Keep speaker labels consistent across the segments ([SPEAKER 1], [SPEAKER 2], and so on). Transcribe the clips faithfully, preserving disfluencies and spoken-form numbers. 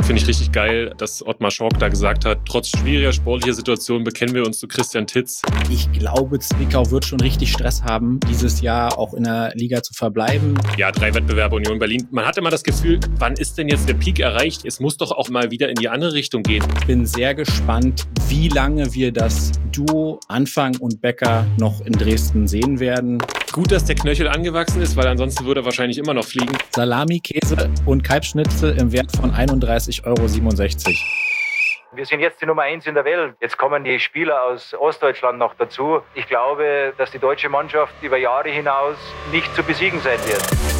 [SPEAKER 1] Finde ich richtig geil, dass Ottmar Schork da gesagt hat, trotz schwieriger sportlicher Situationen bekennen wir uns zu Christian Titz.
[SPEAKER 2] Ich glaube, Zwickau wird schon richtig Stress haben, dieses Jahr auch in der Liga zu verbleiben.
[SPEAKER 1] Ja, drei Wettbewerbe Union Berlin. Man hatte immer das Gefühl, wann ist denn jetzt der Peak erreicht? Es muss doch auch mal wieder in die andere Richtung gehen.
[SPEAKER 2] Ich bin sehr gespannt, wie lange wir das Duo Anfang und Becker noch in Dresden sehen werden.
[SPEAKER 1] Gut, dass der Knöchel angewachsen ist, weil ansonsten würde er wahrscheinlich immer noch fliegen.
[SPEAKER 2] Salami, Käse und Kalbsschnitzel im Wert von einunddreißig Euro siebenundsechzig.
[SPEAKER 3] Wir sind jetzt die Nummer eins in der Welt. Jetzt kommen die Spieler aus Ostdeutschland noch dazu. Ich glaube, dass die deutsche Mannschaft über Jahre hinaus nicht zu besiegen sein wird.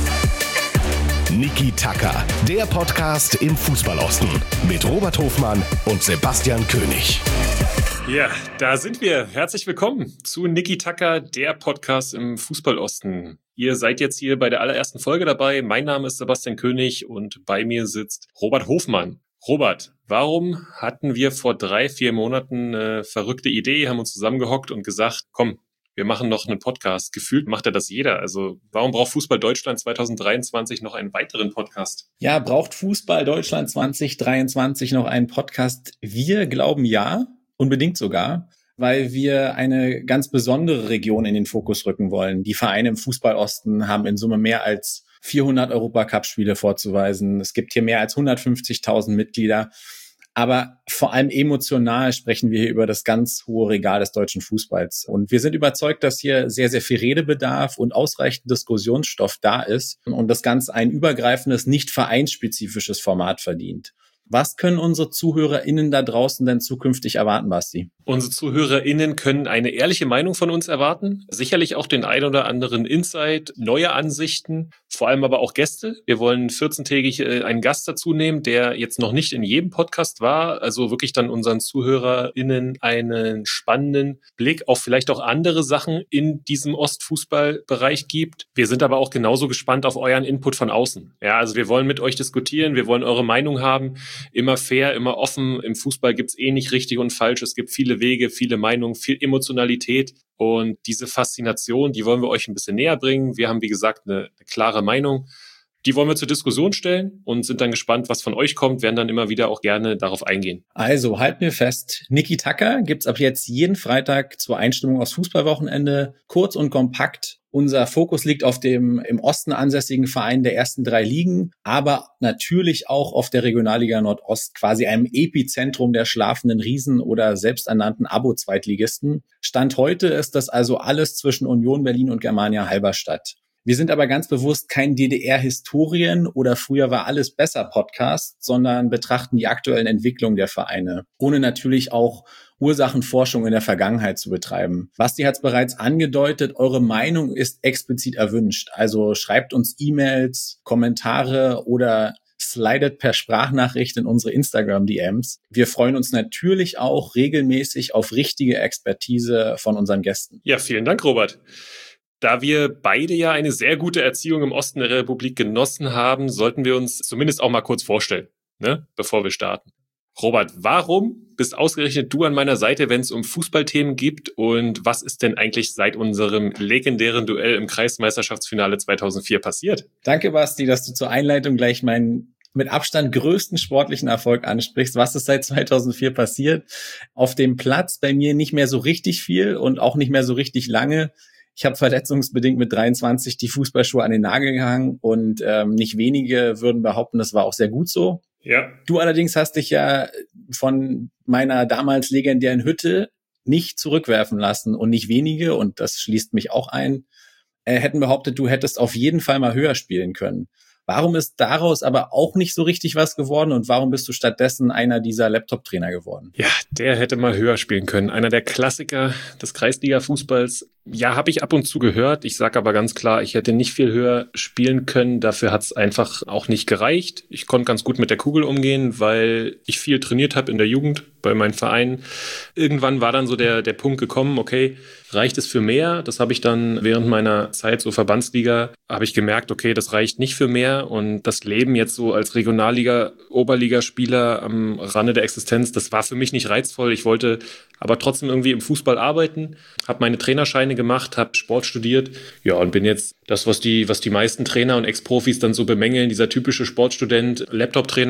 [SPEAKER 4] Niki Tacker, der Podcast im Fußballosten mit Robert Hofmann und Sebastian König.
[SPEAKER 1] Ja, da sind wir. Herzlich willkommen zu Niki Tacker, der Podcast im Fußballosten. Ihr seid jetzt hier bei der allerersten Folge dabei. Mein Name ist Sebastian König und bei mir sitzt Robert Hofmann. Robert, warum hatten wir vor drei, vier Monaten eine verrückte Idee, haben uns zusammengehockt und gesagt, komm, wir machen noch einen Podcast. Gefühlt macht ja das jeder. Also warum braucht Fußball Deutschland zwanzig dreiundzwanzig noch einen weiteren Podcast?
[SPEAKER 2] Ja, braucht Fußball Deutschland zwanzig dreiundzwanzig noch einen Podcast? Wir glauben ja, unbedingt sogar, weil wir eine ganz besondere Region in den Fokus rücken wollen. Die Vereine im Fußballosten haben in Summe mehr als vierhundert Europacup-Spiele vorzuweisen. Es gibt hier mehr als hundertfünfzigtausend Mitglieder. Aber vor allem emotional sprechen wir hier über das ganz hohe Regal des deutschen Fußballs. Und wir sind überzeugt, dass hier sehr, sehr viel Redebedarf und ausreichend Diskussionsstoff da ist und das Ganze ein übergreifendes, nicht vereinsspezifisches Format verdient. Was können unsere ZuhörerInnen da draußen denn zukünftig erwarten, Basti?
[SPEAKER 1] Unsere ZuhörerInnen können eine ehrliche Meinung von uns erwarten. Sicherlich auch den ein oder anderen Insight, neue Ansichten, vor allem aber auch Gäste. Wir wollen vierzehntägig einen Gast dazu nehmen, der jetzt noch nicht in jedem Podcast war. Also wirklich dann unseren ZuhörerInnen einen spannenden Blick auf vielleicht auch andere Sachen in diesem Ostfußballbereich gibt. Wir sind aber auch genauso gespannt auf euren Input von außen. Ja, also wir wollen mit euch diskutieren, wir wollen eure Meinung haben. Immer fair, immer offen. Im Fußball gibt's eh nicht richtig und falsch. Es gibt viele Wege, viele Meinungen, viel Emotionalität. Und diese Faszination, die wollen wir euch ein bisschen näher bringen. Wir haben, wie gesagt, eine, eine klare Meinung. Die wollen wir zur Diskussion stellen und sind dann gespannt, was von euch kommt, werden dann immer wieder auch gerne darauf eingehen.
[SPEAKER 2] Also, halten wir fest, Niki Tacker gibt's ab jetzt jeden Freitag zur Einstimmung aufs Fußballwochenende. Kurz und kompakt. Unser Fokus liegt auf dem im Osten ansässigen Verein der ersten drei Ligen, aber natürlich auch auf der Regionalliga Nordost, quasi einem Epizentrum der schlafenden Riesen oder selbsternannten Abo-Zweitligisten. Stand heute ist das also alles zwischen Union Berlin und Germania Halberstadt. Wir sind aber ganz bewusst kein D D R-Historien- oder früher war alles besser Podcast, sondern betrachten die aktuellen Entwicklungen der Vereine, ohne natürlich auch Ursachenforschung in der Vergangenheit zu betreiben. Basti hat es bereits angedeutet, eure Meinung ist explizit erwünscht. Also schreibt uns E-Mails, Kommentare oder slidet per Sprachnachricht in unsere Instagram-D Ms. Wir freuen uns natürlich auch regelmäßig auf richtige Expertise von unseren Gästen.
[SPEAKER 1] Ja, vielen Dank, Robert. Da wir beide ja eine sehr gute Erziehung im Osten der Republik genossen haben, sollten wir uns zumindest auch mal kurz vorstellen, ne, bevor wir starten. Robert, warum bist ausgerechnet du an meiner Seite, wenn es um Fußballthemen geht? Und was ist denn eigentlich seit unserem legendären Duell im Kreismeisterschaftsfinale zweitausendvier passiert?
[SPEAKER 2] Danke, Basti, dass du zur Einleitung gleich meinen mit Abstand größten sportlichen Erfolg ansprichst. Was ist seit zweitausendvier passiert? Auf dem Platz bei mir nicht mehr so richtig viel und auch nicht mehr so richtig lange. Ich habe verletzungsbedingt mit dreiundzwanzig die Fußballschuhe an den Nagel gehangen und ähm, nicht wenige würden behaupten, das war auch sehr gut so.
[SPEAKER 1] Ja.
[SPEAKER 2] Du allerdings hast dich ja von meiner damals legendären Hütte nicht zurückwerfen lassen und nicht wenige, und das schließt mich auch ein, äh, hätten behauptet, du hättest auf jeden Fall mal höher spielen können. Warum ist daraus aber auch nicht so richtig was geworden und warum bist du stattdessen einer dieser Laptop-Trainer geworden?
[SPEAKER 1] Ja, der hätte mal höher spielen können. Einer der Klassiker des Kreisliga-Fußballs. Ja, habe ich ab und zu gehört. Ich sage aber ganz klar, ich hätte nicht viel höher spielen können. Dafür hat es einfach auch nicht gereicht. Ich konnte ganz gut mit der Kugel umgehen, weil ich viel trainiert habe in der Jugend bei meinen Vereinen. Irgendwann war dann so der, der Punkt gekommen, okay, reicht es für mehr? Das habe ich dann während meiner Zeit so Verbandsliga, habe ich gemerkt, okay, das reicht nicht für mehr. Und das Leben jetzt so als Regionalliga, Oberligaspieler am Rande der Existenz, das war für mich nicht reizvoll. Ich wollte aber trotzdem irgendwie im Fußball arbeiten, habe meine Trainerscheine gemacht, habe Sport studiert, ja, und bin jetzt das, was die, was die meisten Trainer und Ex-Profis dann so bemängeln, dieser typische Sportstudent, Laptop-Trainer.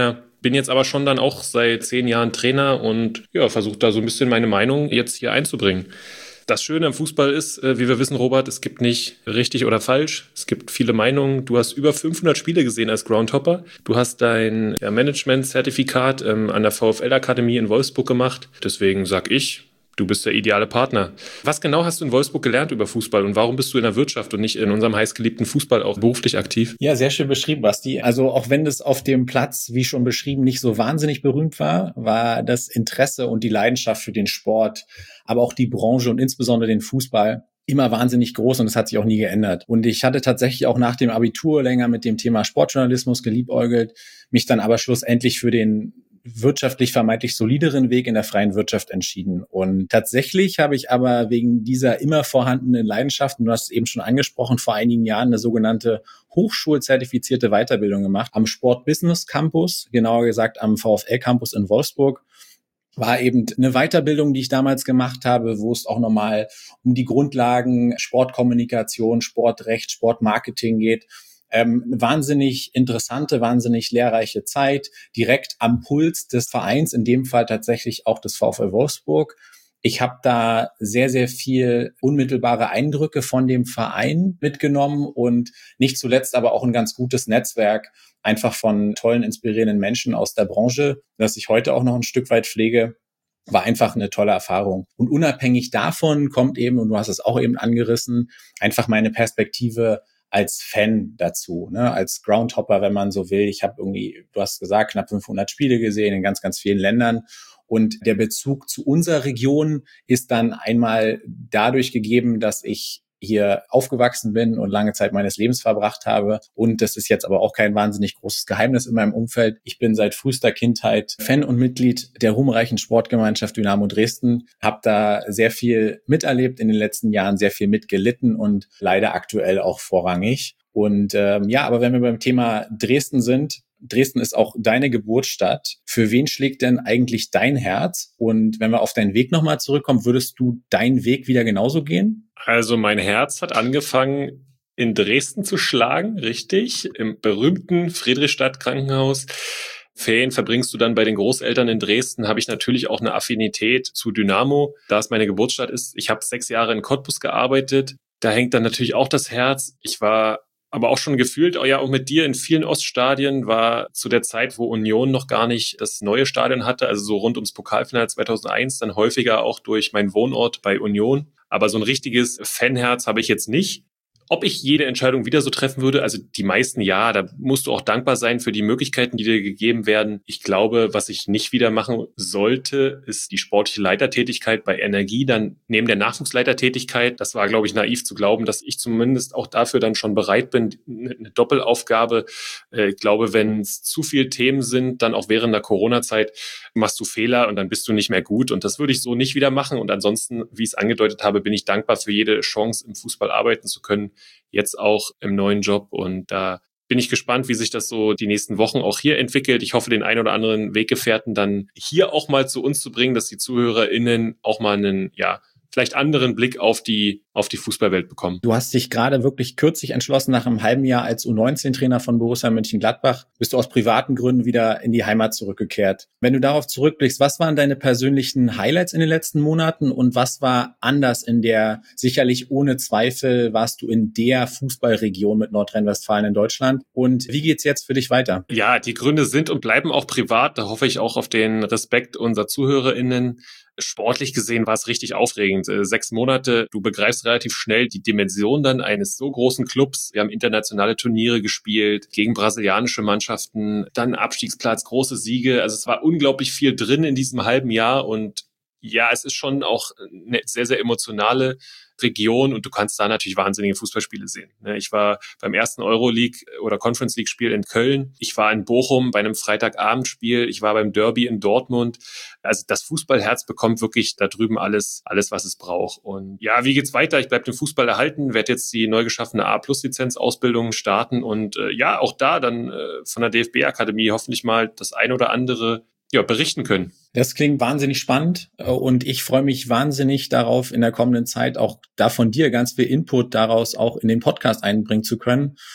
[SPEAKER 1] bin jetzt aber schon dann auch seit zehn Jahren Trainer und ja, versuche da so ein bisschen meine Meinung jetzt hier einzubringen. Das Schöne am Fußball ist, wie wir wissen, Robert, es gibt nicht richtig oder falsch. Es gibt viele Meinungen. Du hast über fünfhundert Spiele gesehen als Groundhopper. Du hast dein ja, Management-Zertifikat ähm, an der VfL-Akademie in Wolfsburg gemacht. Deswegen sag ich, du bist der ideale Partner. Was genau hast du in Wolfsburg gelernt über Fußball und warum bist du in der Wirtschaft und nicht in unserem heißgeliebten Fußball auch beruflich aktiv?
[SPEAKER 2] Ja, sehr schön beschrieben, Basti. Also auch wenn das auf dem Platz, wie schon beschrieben, nicht so wahnsinnig berühmt war, war das Interesse und die Leidenschaft für den Sport, aber auch die Branche und insbesondere den Fußball immer wahnsinnig groß und es hat sich auch nie geändert. Und ich hatte tatsächlich auch nach dem Abitur länger mit dem Thema Sportjournalismus geliebäugelt, mich dann aber schlussendlich für den wirtschaftlich vermeintlich solideren Weg in der freien Wirtschaft entschieden. Und tatsächlich habe ich aber wegen dieser immer vorhandenen Leidenschaft, und du hast es eben schon angesprochen, vor einigen Jahren eine sogenannte hochschulzertifizierte Weiterbildung gemacht am Sport-Business Campus, genauer gesagt am VfL Campus in Wolfsburg. War eben eine Weiterbildung, die ich damals gemacht habe, wo es auch nochmal um die Grundlagen Sportkommunikation, Sportrecht, Sportmarketing geht. Ähm, wahnsinnig interessante, wahnsinnig lehrreiche Zeit, direkt am Puls des Vereins, in dem Fall tatsächlich auch des VfL Wolfsburg. Ich habe da sehr, sehr viel unmittelbare Eindrücke von dem Verein mitgenommen und nicht zuletzt aber auch ein ganz gutes Netzwerk einfach von tollen, inspirierenden Menschen aus der Branche, das ich heute auch noch ein Stück weit pflege. War einfach eine tolle Erfahrung. Und unabhängig davon kommt eben, und du hast es auch eben angerissen, einfach meine Perspektive als Fan dazu, ne, als Groundhopper, wenn man so will. Ich habe irgendwie, du hast gesagt, knapp fünfhundert Spiele gesehen in ganz, ganz vielen Ländern. Und der Bezug zu unserer Region ist dann einmal dadurch gegeben, dass ich hier aufgewachsen bin und lange Zeit meines Lebens verbracht habe. Und das ist jetzt aber auch kein wahnsinnig großes Geheimnis in meinem Umfeld. Ich bin seit frühester Kindheit Fan und Mitglied der ruhmreichen Sportgemeinschaft Dynamo Dresden, habe da sehr viel miterlebt in den letzten Jahren, sehr viel mitgelitten und leider aktuell auch vorrangig. Und ähm, ja, aber wenn wir beim Thema Dresden sind, Dresden ist auch deine Geburtsstadt. Für wen schlägt denn eigentlich dein Herz? Und wenn wir auf deinen Weg nochmal zurückkommen, würdest du deinen Weg wieder genauso gehen?
[SPEAKER 1] Also mein Herz hat angefangen in Dresden zu schlagen, richtig, im berühmten Friedrichstadt-Krankenhaus. Ferien verbringst du dann bei den Großeltern in Dresden, habe ich natürlich auch eine Affinität zu Dynamo, da es meine Geburtsstadt ist. Ich habe sechs Jahre in Cottbus gearbeitet. Da hängt dann natürlich auch das Herz. Ich war aber auch schon gefühlt, oh ja, auch mit dir in vielen Oststadien, war zu der Zeit, wo Union noch gar nicht das neue Stadion hatte, also so rund ums Pokalfinale zweitausendeins, dann häufiger auch durch meinen Wohnort bei Union. Aber so ein richtiges Fanherz habe ich jetzt nicht. Ob ich jede Entscheidung wieder so treffen würde, also die meisten ja, da musst du auch dankbar sein für die Möglichkeiten, die dir gegeben werden. Ich glaube, was ich nicht wieder machen sollte, ist die sportliche Leitertätigkeit bei Energie, dann neben der Nachwuchsleitertätigkeit. Das war, glaube ich, naiv zu glauben, dass ich zumindest auch dafür dann schon bereit bin, eine Doppelaufgabe. Ich glaube, wenn es zu viele Themen sind, dann auch während der Corona-Zeit machst du Fehler und dann bist du nicht mehr gut. Und das würde ich so nicht wieder machen. Und ansonsten, wie ich es angedeutet habe, bin ich dankbar für jede Chance, im Fußball arbeiten zu können. Jetzt auch im neuen Job und da bin ich gespannt, wie sich das so die nächsten Wochen auch hier entwickelt. Ich hoffe, den ein oder anderen Weggefährten dann hier auch mal zu uns zu bringen, dass die ZuhörerInnen auch mal einen, ja, vielleicht anderen Blick auf die auf die Fußballwelt bekommen.
[SPEAKER 2] Du hast dich gerade wirklich kürzlich entschlossen, nach einem halben Jahr als U neunzehn Trainer von Borussia Mönchengladbach, bist du aus privaten Gründen wieder in die Heimat zurückgekehrt. Wenn du darauf zurückblickst, was waren deine persönlichen Highlights in den letzten Monaten und was war anders in der, sicherlich ohne Zweifel, warst du in der Fußballregion mit Nordrhein-Westfalen in Deutschland und wie geht's jetzt für dich weiter?
[SPEAKER 1] Ja, die Gründe sind und bleiben auch privat, da hoffe ich auch auf den Respekt unserer ZuhörerInnen. Sportlich gesehen war es richtig aufregend. Sechs Monate, du begreifst relativ schnell die Dimension dann eines so großen Clubs. Wir haben internationale Turniere gespielt, gegen brasilianische Mannschaften, dann Abstiegsplatz, große Siege. Also es war unglaublich viel drin in diesem halben Jahr und ja, es ist schon auch eine sehr, sehr emotionale Region und du kannst da natürlich wahnsinnige Fußballspiele sehen. Ich war beim ersten Euroleague oder Conference League Spiel in Köln. Ich war in Bochum bei einem Freitagabendspiel. Ich war beim Derby in Dortmund. Also das Fußballherz bekommt wirklich da drüben alles, alles, was es braucht. Und ja, wie geht's weiter? Ich bleibe dem Fußball erhalten, werde jetzt die neu geschaffene A-Plus-Lizenz-Ausbildung starten und äh, ja, auch da dann äh, von der D F B-Akademie hoffentlich mal das ein oder andere ja, berichten können.
[SPEAKER 2] Das klingt wahnsinnig spannend und ich freue mich wahnsinnig darauf, in der kommenden Zeit auch da von dir ganz viel Input daraus auch in den Podcast einbringen zu können.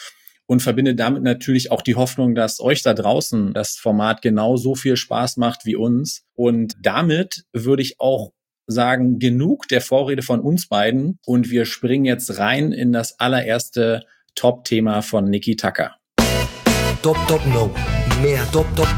[SPEAKER 2] und verbinde damit natürlich auch die Hoffnung, dass euch da draußen das Format genauso viel Spaß macht wie uns. Und damit würde ich auch sagen, genug der Vorrede von uns beiden und wir springen jetzt rein in das allererste Top-Thema von Niki Tacker.
[SPEAKER 5] Top, top, no. Mehr top, top.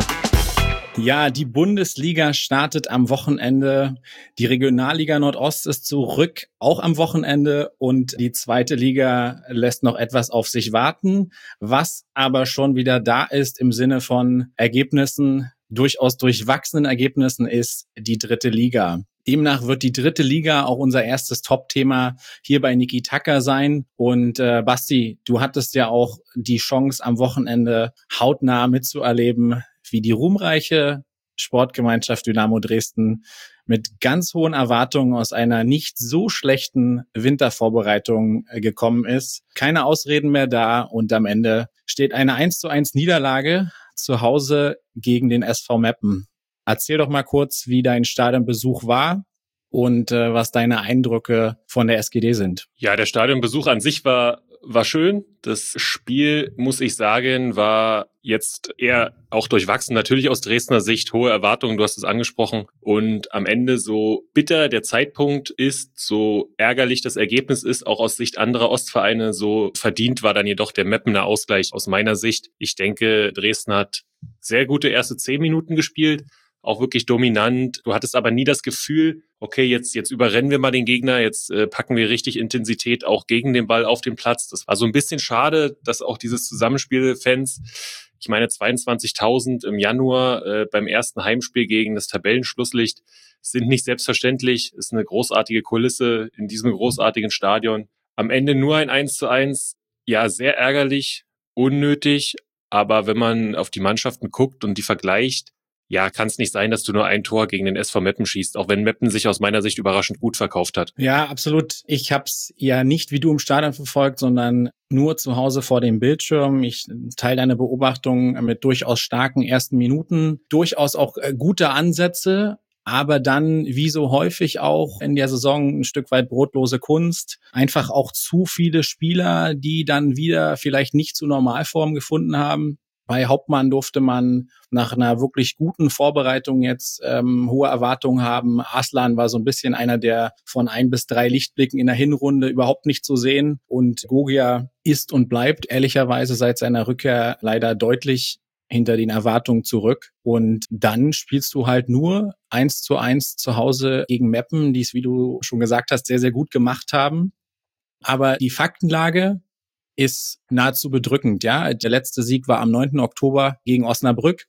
[SPEAKER 2] Ja, die Bundesliga startet am Wochenende. Die Regionalliga Nordost ist zurück, auch am Wochenende. Und die zweite Liga lässt noch etwas auf sich warten. Was aber schon wieder da ist im Sinne von Ergebnissen, durchaus durchwachsenen Ergebnissen, ist die dritte Liga. Demnach wird die dritte Liga auch unser erstes Top-Thema hier bei Niki Tacker sein. Und äh, Basti, du hattest ja auch die Chance, am Wochenende hautnah mitzuerleben, wie die ruhmreiche Sportgemeinschaft Dynamo Dresden mit ganz hohen Erwartungen aus einer nicht so schlechten Wintervorbereitung gekommen ist. Keine Ausreden mehr da und am Ende steht eine eins zu eins Niederlage zu Hause gegen den S V Meppen. Erzähl doch mal kurz, wie dein Stadionbesuch war und äh, was deine Eindrücke von der S G D sind.
[SPEAKER 1] Ja, der Stadionbesuch an sich war war schön. Das Spiel, muss ich sagen, war jetzt eher auch durchwachsen. Natürlich aus Dresdner Sicht hohe Erwartungen, du hast es angesprochen. Und am Ende, so bitter der Zeitpunkt ist, so ärgerlich das Ergebnis ist, auch aus Sicht anderer Ostvereine, so verdient war dann jedoch der Meppener Ausgleich aus meiner Sicht. Ich denke, Dresden hat sehr gute erste zehn Minuten gespielt. Auch wirklich dominant. Du hattest aber nie das Gefühl, okay, jetzt jetzt überrennen wir mal den Gegner, jetzt äh, packen wir richtig Intensität auch gegen den Ball auf den Platz. Das war so ein bisschen schade, dass auch dieses Zusammenspiel Fans, ich meine zweiundzwanzigtausend im Januar äh, beim ersten Heimspiel gegen das Tabellenschlusslicht, sind nicht selbstverständlich. Ist eine großartige Kulisse in diesem großartigen Stadion. Am Ende nur ein eins zu eins. Ja, sehr ärgerlich, unnötig. Aber wenn man auf die Mannschaften guckt und die vergleicht, ja, kann es nicht sein, dass du nur ein Tor gegen den S V Meppen schießt, auch wenn Meppen sich aus meiner Sicht überraschend gut verkauft hat.
[SPEAKER 2] Ja, absolut. Ich habe es ja nicht wie du im Stadion verfolgt, sondern nur zu Hause vor dem Bildschirm. Ich teile deine Beobachtungen mit durchaus starken ersten Minuten, durchaus auch äh, gute Ansätze, aber dann, wie so häufig auch in der Saison, ein Stück weit brotlose Kunst. Einfach auch zu viele Spieler, die dann wieder vielleicht nicht zu Normalform gefunden haben. Bei Hauptmann durfte man nach einer wirklich guten Vorbereitung jetzt ähm, hohe Erwartungen haben. Arslan war so ein bisschen einer der von ein bis drei Lichtblicken in der Hinrunde überhaupt nicht zu sehen. Und Gogia ist und bleibt ehrlicherweise seit seiner Rückkehr leider deutlich hinter den Erwartungen zurück. Und dann spielst du halt nur eins zu eins zu Hause gegen Meppen, die es, wie du schon gesagt hast, sehr, sehr gut gemacht haben. Aber die Faktenlage ist nahezu bedrückend, ja. Der letzte Sieg war am neunten Oktober gegen Osnabrück.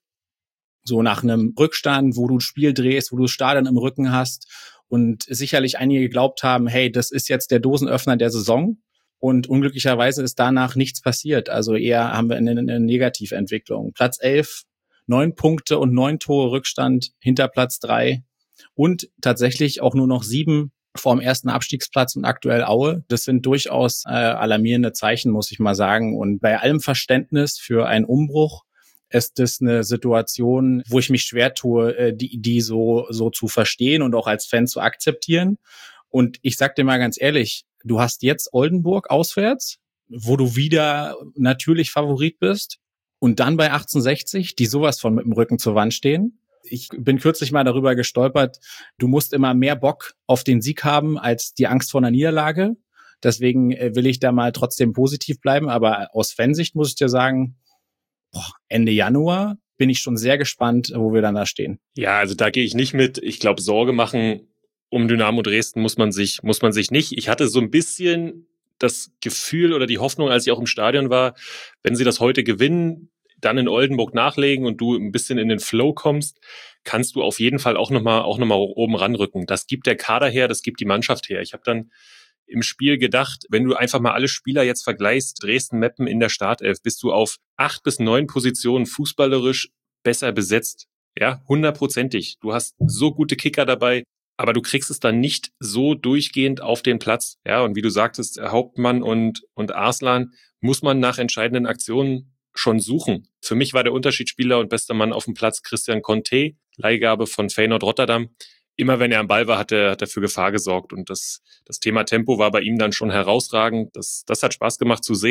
[SPEAKER 2] So nach einem Rückstand, wo du das Spiel drehst, wo du das Stadion im Rücken hast und sicherlich einige geglaubt haben, hey, das ist jetzt der Dosenöffner der Saison. Und unglücklicherweise ist danach nichts passiert. Also eher haben wir eine, eine Negativentwicklung. Platz elf, neun Punkte und neun Tore Rückstand hinter Platz drei und tatsächlich auch nur noch sieben vorm ersten Abstiegsplatz und aktuell Aue. Das sind durchaus äh, alarmierende Zeichen, muss ich mal sagen. Und bei allem Verständnis für einen Umbruch ist das eine Situation, wo ich mich schwer tue, äh, die, die so, so zu verstehen und auch als Fan zu akzeptieren. Und ich sag dir mal ganz ehrlich, du hast jetzt Oldenburg auswärts, wo du wieder natürlich Favorit bist. Und dann bei achtzehnhundertsechzig, die sowas von mit dem Rücken zur Wand stehen. Ich bin kürzlich mal darüber gestolpert, du musst immer mehr Bock auf den Sieg haben als die Angst vor einer Niederlage. Deswegen will ich da mal trotzdem positiv bleiben. Aber aus Fansicht muss ich dir sagen, boah, Ende Januar bin ich schon sehr gespannt, wo wir dann da stehen.
[SPEAKER 1] Ja, also da gehe ich nicht mit. Ich glaube, Sorge machen um Dynamo Dresden muss man sich, muss man sich nicht. Ich hatte so ein bisschen das Gefühl oder die Hoffnung, als ich auch im Stadion war, wenn sie das heute gewinnen, dann in Oldenburg nachlegen und du ein bisschen in den Flow kommst, kannst du auf jeden Fall auch nochmal auch noch mal oben ranrücken. Das gibt der Kader her, das gibt die Mannschaft her. Ich habe dann im Spiel gedacht, wenn du einfach mal alle Spieler jetzt vergleichst, Dresden-Meppen in der Startelf, bist du auf acht bis neun Positionen fußballerisch besser besetzt. Ja, hundertprozentig. Du hast so gute Kicker dabei, aber du kriegst es dann nicht so durchgehend auf den Platz. Ja, und wie du sagtest, Hauptmann und, und Arslan muss man nach entscheidenden Aktionen schon suchen. Für mich war der Unterschiedsspieler und bester Mann auf dem Platz Christian Conte, Leihgabe von Feyenoord Rotterdam. Immer wenn er am Ball war, hat er, hat er für Gefahr gesorgt. Und das, das Thema Tempo war bei ihm dann schon herausragend. Das, das hat Spaß gemacht zu sehen.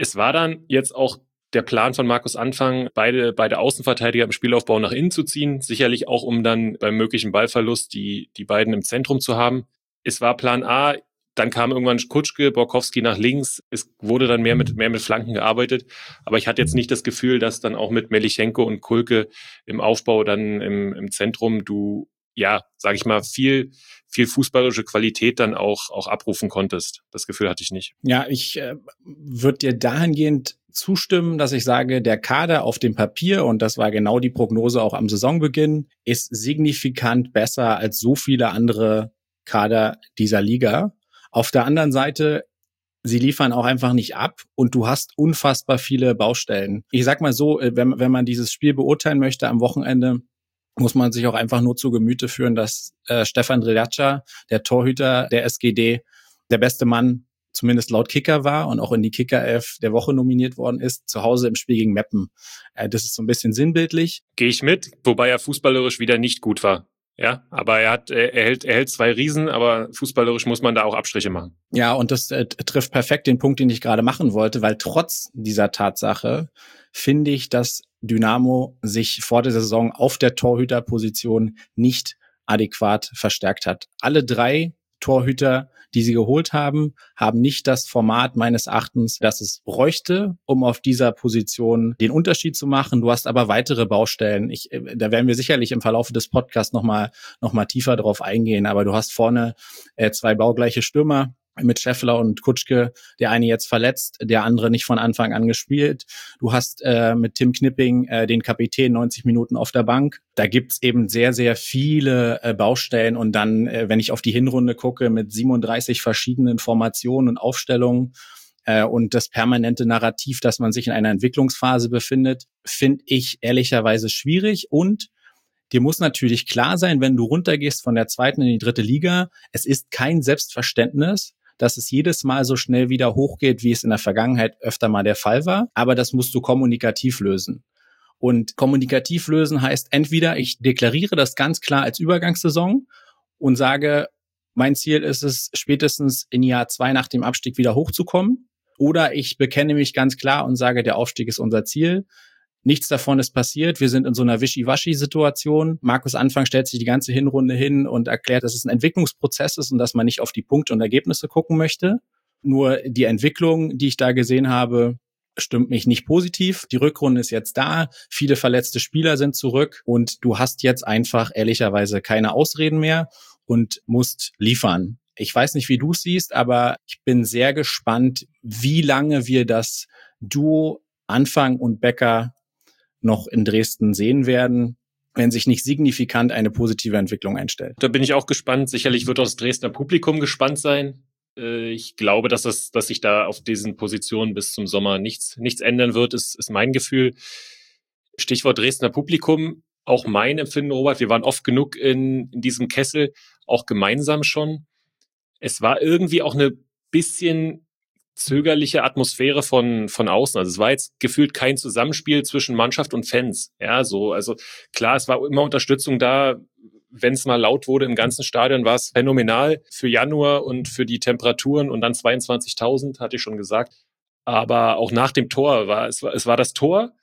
[SPEAKER 1] Es war dann jetzt auch der Plan von Markus Anfang, beide, beide Außenverteidiger im Spielaufbau nach innen zu ziehen. Sicherlich auch, um dann beim möglichen Ballverlust die, die beiden im Zentrum zu haben. Es war Plan A, dann kam irgendwann Kutschke, Borkowski nach links. Es wurde dann mehr mit, mehr mit Flanken gearbeitet. Aber ich hatte jetzt nicht das Gefühl, dass dann auch mit Melichenko und Kulke im Aufbau dann im, im Zentrum du, ja, sag ich mal, viel, viel fußballische Qualität dann auch, auch abrufen konntest. Das Gefühl hatte ich nicht.
[SPEAKER 2] Ja, ich äh, würde dir dahingehend zustimmen, dass ich sage, der Kader auf dem Papier, und das war genau die Prognose auch am Saisonbeginn, ist signifikant besser als so viele andere Kader dieser Liga. Auf der anderen Seite, sie liefern auch einfach nicht ab und du hast unfassbar viele Baustellen. Ich sag mal so, wenn, wenn man dieses Spiel beurteilen möchte am Wochenende, muss man sich auch einfach nur zu Gemüte führen, dass äh, Stefan Relacca, der Torhüter der S G D, der beste Mann zumindest laut Kicker war und auch in die Kicker-Elf der Woche nominiert worden ist, zu Hause im Spiel gegen Meppen. Äh, das ist so ein bisschen sinnbildlich.
[SPEAKER 1] Gehe ich mit, wobei er fußballerisch wieder nicht gut war. Ja, aber er hat, er hält, er hält zwei Riesen, aber fußballerisch muss man da auch Abstriche machen.
[SPEAKER 2] Ja, und das äh, trifft perfekt den Punkt, den ich gerade machen wollte, weil trotz dieser Tatsache finde ich, dass Dynamo sich vor der Saison auf der Torhüterposition nicht adäquat verstärkt hat. Alle drei Torhüter, die sie geholt haben, haben nicht das Format meines Erachtens, das es bräuchte, um auf dieser Position den Unterschied zu machen. Du hast aber weitere Baustellen. Ich, da werden wir sicherlich im Verlauf des Podcasts nochmal noch mal tiefer drauf eingehen. Aber du hast vorne äh, zwei baugleiche Stürmer mit Scheffler und Kutschke, der eine jetzt verletzt, der andere nicht von Anfang an gespielt. Du hast äh, mit Tim Knipping äh, den Kapitän neunzig Minuten auf der Bank. Da gibt's eben sehr, sehr viele äh, Baustellen. Und dann, äh, wenn ich auf die Hinrunde gucke, mit siebenunddreißig verschiedenen Formationen und Aufstellungen äh, und das permanente Narrativ, dass man sich in einer Entwicklungsphase befindet, finde ich ehrlicherweise schwierig. Und dir muss natürlich klar sein, wenn du runtergehst von der zweiten in die dritte Liga, es ist kein Selbstverständnis, dass es jedes Mal so schnell wieder hochgeht, wie es in der Vergangenheit öfter mal der Fall war. Aber das musst du kommunikativ lösen. Und kommunikativ lösen heißt entweder, ich deklariere das ganz klar als Übergangssaison und sage, mein Ziel ist es, spätestens in Jahr zwei nach dem Abstieg wieder hochzukommen. Oder ich bekenne mich ganz klar und sage, der Aufstieg ist unser Ziel. Nichts davon ist passiert. Wir sind in so einer Wischiwaschi-Situation. Markus Anfang stellt sich die ganze Hinrunde hin und erklärt, dass es ein Entwicklungsprozess ist und dass man nicht auf die Punkte und Ergebnisse gucken möchte. Nur die Entwicklung, die ich da gesehen habe, stimmt mich nicht positiv. Die Rückrunde ist jetzt da. Viele verletzte Spieler sind zurück und du hast jetzt einfach ehrlicherweise keine Ausreden mehr und musst liefern. Ich weiß nicht, wie du es siehst, aber ich bin sehr gespannt, wie lange wir das Duo Anfang und Becker noch in Dresden sehen werden, wenn sich nicht signifikant eine positive Entwicklung einstellt.
[SPEAKER 1] Da bin ich auch gespannt. Sicherlich wird auch das Dresdner Publikum gespannt sein. Ich glaube, dass das, dass sich da auf diesen Positionen bis zum Sommer nichts, nichts ändern wird, ist, ist mein Gefühl. Stichwort Dresdner Publikum. Auch mein Empfinden, Robert. Wir waren oft genug in, in diesem Kessel, auch gemeinsam schon. Es war irgendwie auch eine bisschen zögerliche Atmosphäre von von außen. Also es war jetzt gefühlt kein Zusammenspiel zwischen Mannschaft und Fans. Ja, so, also klar, es war immer Unterstützung da. Wenn es mal laut wurde im ganzen Stadion, war es phänomenal für Januar und für die Temperaturen und dann zweiundzwanzigtausend, hatte ich schon gesagt. Aber auch nach dem Tor war es war, es war das Tor.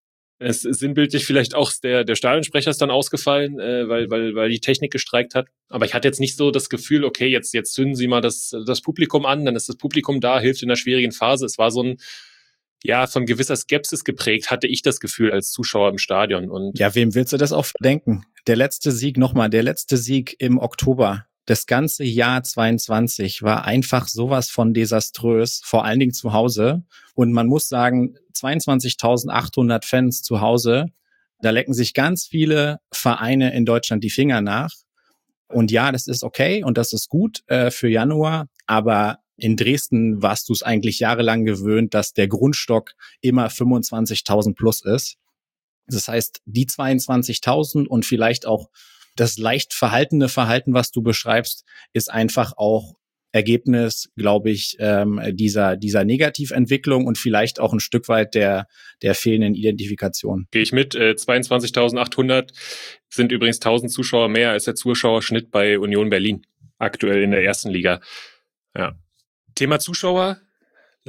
[SPEAKER 1] Es ist sinnbildlich vielleicht auch der der Stadionsprecher ist dann ausgefallen, äh, weil weil weil die Technik gestreikt hat. Aber ich hatte jetzt nicht so das Gefühl, okay, jetzt jetzt zünden Sie mal das das Publikum an, dann ist das Publikum da, hilft in der schwierigen Phase. Es war so ein ja von gewisser Skepsis geprägt, hatte ich das Gefühl als Zuschauer im Stadion. Und
[SPEAKER 2] ja, wem willst du das auch verdenken? Der letzte Sieg nochmal, der letzte Sieg im Oktober. Das ganze Jahr zweiundzwanzig war einfach sowas von desaströs, vor allen Dingen zu Hause. Und man muss sagen, zweiundzwanzigtausendachthundert Fans zu Hause, da lecken sich ganz viele Vereine in Deutschland die Finger nach. Und ja, das ist okay und das ist gut äh, für Januar, aber in Dresden warst du es eigentlich jahrelang gewöhnt, dass der Grundstock immer fünfundzwanzigtausend plus ist. Das heißt, die zweiundzwanzigtausend und vielleicht auch das leicht verhaltene Verhalten, was du beschreibst, ist einfach auch Ergebnis, glaube ich, ähm, dieser dieser Negativentwicklung und vielleicht auch ein Stück weit der der fehlenden Identifikation.
[SPEAKER 1] Gehe ich mit. Äh, zweiundzwanzigtausendachthundert sind übrigens tausend Zuschauer mehr als der Zuschauerschnitt bei Union Berlin aktuell in der ersten Liga. Ja. Thema Zuschauer.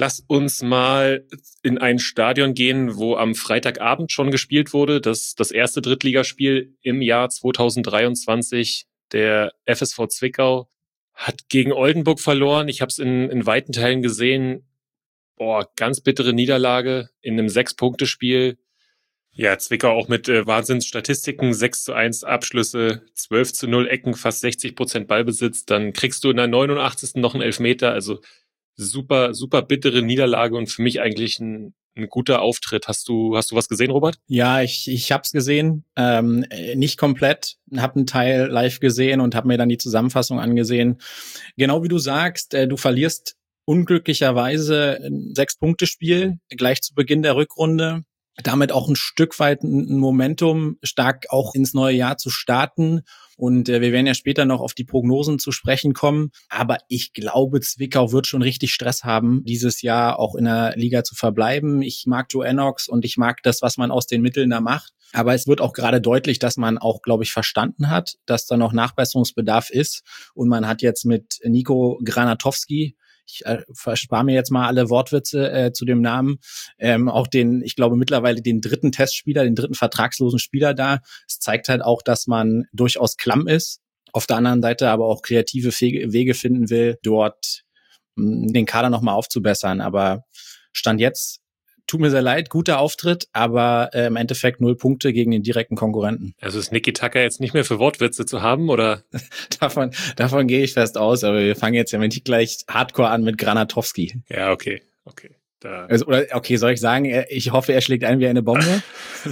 [SPEAKER 1] Lass uns mal in ein Stadion gehen, wo am Freitagabend schon gespielt wurde. Das, das erste Drittligaspiel im Jahr zwanzig dreiundzwanzig. Der F S V Zwickau hat gegen Oldenburg verloren. Ich habe es in, in weiten Teilen gesehen. Boah, ganz bittere Niederlage in einem Sechs-Punkte-Spiel. Ja, Zwickau auch mit äh, Wahnsinnsstatistiken, sechs zu eins Abschlüsse, zwölf zu null Ecken, fast sechzig Prozent Ballbesitz. Dann kriegst du in der neunundachtzigsten noch einen Elfmeter. Also super, super bittere Niederlage und für mich eigentlich ein, ein guter Auftritt. Hast du, hast du was gesehen, Robert?
[SPEAKER 2] Ja, ich, ich habe es gesehen, ähm, nicht komplett, habe einen Teil live gesehen und habe mir dann die Zusammenfassung angesehen. Genau wie du sagst, äh, du verlierst unglücklicherweise ein Sechs-Punkte-Spiel gleich zu Beginn der Rückrunde. Damit auch ein Stück weit ein Momentum, stark auch ins neue Jahr zu starten. Und äh, wir werden ja später noch auf die Prognosen zu sprechen kommen. Aber ich glaube, Zwickau wird schon richtig Stress haben, dieses Jahr auch in der Liga zu verbleiben. Ich mag Joe Ennox und ich mag das, was man aus den Mitteln da macht. Aber es wird auch gerade deutlich, dass man auch, glaube ich, verstanden hat, dass da noch Nachbesserungsbedarf ist. Und man hat jetzt mit Nico Granatowski, ich äh, verspare mir jetzt mal alle Wortwitze äh, zu dem Namen, ähm, auch den, ich glaube mittlerweile den dritten Testspieler, den dritten vertragslosen Spieler da. Es zeigt halt auch, dass man durchaus klamm ist, auf der anderen Seite aber auch kreative Fe- Wege finden will, dort mh, den Kader nochmal aufzubessern. Aber Stand jetzt, tut mir sehr leid, guter Auftritt, aber äh, im Endeffekt null Punkte gegen den direkten Konkurrenten.
[SPEAKER 1] Also ist Niki Tucker jetzt nicht mehr für Wortwitze zu haben, oder?
[SPEAKER 2] davon, davon gehe ich fest aus, aber wir fangen jetzt ja nicht gleich Hardcore an mit Granatowski.
[SPEAKER 1] Ja, okay, okay. Da.
[SPEAKER 2] Also, oder, okay, soll ich sagen, ich hoffe, er schlägt ein wie eine Bombe?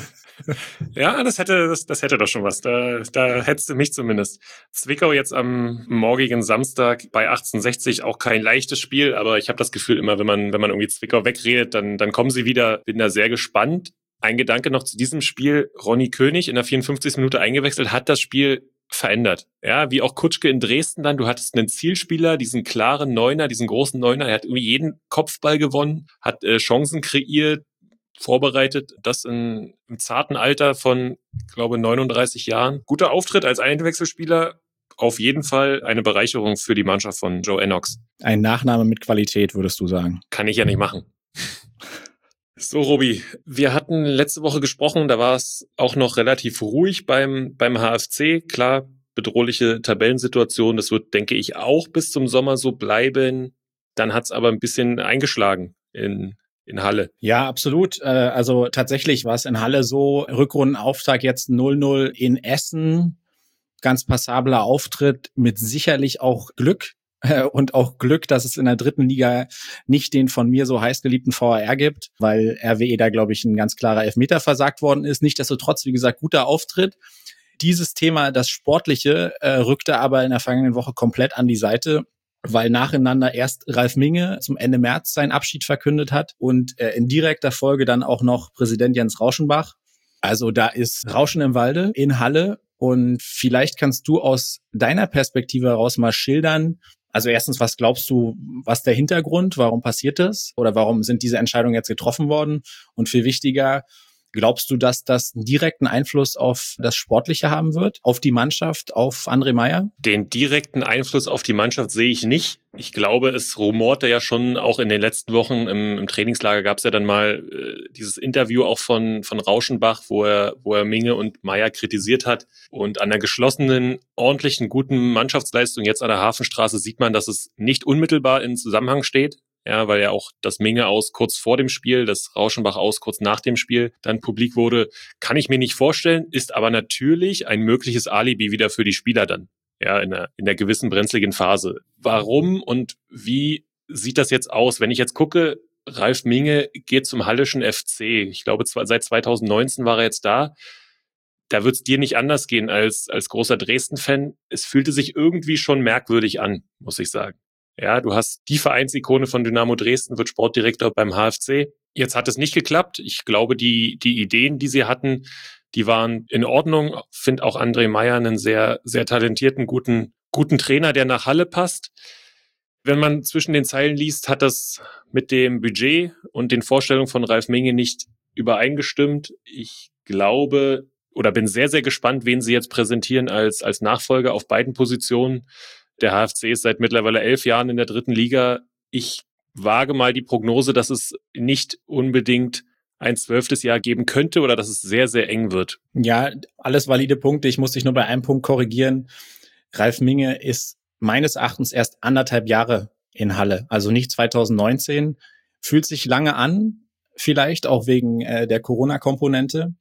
[SPEAKER 1] Ja, das hätte, das, das hätte doch schon was. Da, da hättest du mich zumindest. Zwickau jetzt am morgigen Samstag bei achtzehnhundertsechzig, auch kein leichtes Spiel, aber ich habe das Gefühl immer, wenn man, wenn man irgendwie Zwickau wegredet, dann, dann kommen sie wieder. Bin da sehr gespannt. Ein Gedanke noch zu diesem Spiel. Ronny König in der vierundfünfzigsten Minute eingewechselt, hat das Spiel verändert. Ja, wie auch Kutschke in Dresden dann. Du hattest einen Zielspieler, diesen klaren Neuner, diesen großen Neuner. Er hat irgendwie jeden Kopfball gewonnen, hat äh, Chancen kreiert, vorbereitet, das in, im zarten Alter von, ich glaube, neununddreißig Jahren. Guter Auftritt als Einwechselspieler, auf jeden Fall eine Bereicherung für die Mannschaft von Joe Ennox.
[SPEAKER 2] Ein Nachname mit Qualität, würdest du sagen?
[SPEAKER 1] Kann ich ja nicht machen. So, Robi, wir hatten letzte Woche gesprochen, da war es auch noch relativ ruhig beim, beim H F C. Klar, bedrohliche Tabellensituation, das wird, denke ich, auch bis zum Sommer so bleiben. Dann hat es aber ein bisschen eingeschlagen in in Halle.
[SPEAKER 2] Ja, absolut. Also tatsächlich war es in Halle so, Rückrundenauftakt jetzt null null in Essen, ganz passabler Auftritt mit sicherlich auch Glück und auch Glück, dass es in der dritten Liga nicht den von mir so heiß geliebten V A R gibt, weil R W E da, glaube ich, ein ganz klarer Elfmeter versagt worden ist. Nichtsdestotrotz, wie gesagt, guter Auftritt. Dieses Thema, das Sportliche, rückte aber in der vergangenen Woche komplett an die Seite, weil nacheinander erst Ralf Minge zum Ende März seinen Abschied verkündet hat und äh, in direkter Folge dann auch noch Präsident Jens Rauschenbach. Also da ist Rauschen im Walde in Halle und vielleicht kannst du aus deiner Perspektive heraus mal schildern, also erstens, was glaubst du, was der Hintergrund, warum passiert das oder warum sind diese Entscheidungen jetzt getroffen worden und viel wichtiger, glaubst du, dass das einen direkten Einfluss auf das Sportliche haben wird, auf die Mannschaft, auf André Meyer?
[SPEAKER 1] Den direkten Einfluss auf die Mannschaft sehe ich nicht. Ich glaube, es rumorte ja schon auch in den letzten Wochen im, im Trainingslager gab es ja dann mal äh, dieses Interview auch von von Rauschenbach, wo er wo er Minge und Meyer kritisiert hat. Und an der geschlossenen, ordentlichen, guten Mannschaftsleistung jetzt an der Hafenstraße sieht man, dass es nicht unmittelbar in Zusammenhang steht. Ja, weil ja auch das Minge aus kurz vor dem Spiel, das Rauschenbach aus kurz nach dem Spiel dann publik wurde, kann ich mir nicht vorstellen, ist aber natürlich ein mögliches Alibi wieder für die Spieler dann, ja, in der, in der gewissen brenzligen Phase. Warum und wie sieht das jetzt aus? Wenn ich jetzt gucke, Ralf Minge geht zum Hallischen F C. Ich glaube, seit zweitausendneunzehn war er jetzt da. Da wird es dir nicht anders gehen als, als großer Dresden-Fan. Es fühlte sich irgendwie schon merkwürdig an, muss ich sagen. Ja, du hast die Vereinsikone von Dynamo Dresden, wird Sportdirektor beim H F C. Jetzt hat es nicht geklappt. Ich glaube, die die Ideen, die sie hatten, die waren in Ordnung. Finde auch André Meyer einen sehr sehr talentierten, guten guten Trainer, der nach Halle passt. Wenn man zwischen den Zeilen liest, hat das mit dem Budget und den Vorstellungen von Ralf Minge nicht übereingestimmt. Ich glaube oder bin sehr sehr gespannt, wen sie jetzt präsentieren als als Nachfolger auf beiden Positionen. Der H F C ist seit mittlerweile elf Jahren in der dritten Liga. Ich wage mal die Prognose, dass es nicht unbedingt ein zwölftes Jahr geben könnte oder dass es sehr, sehr eng wird.
[SPEAKER 2] Ja, alles valide Punkte. Ich muss dich nur bei einem Punkt korrigieren. Ralf Minge ist meines Erachtens erst anderthalb Jahre in Halle, also nicht zwanzig neunzehn. Fühlt sich lange an, vielleicht auch wegen äh, der Corona-Komponente,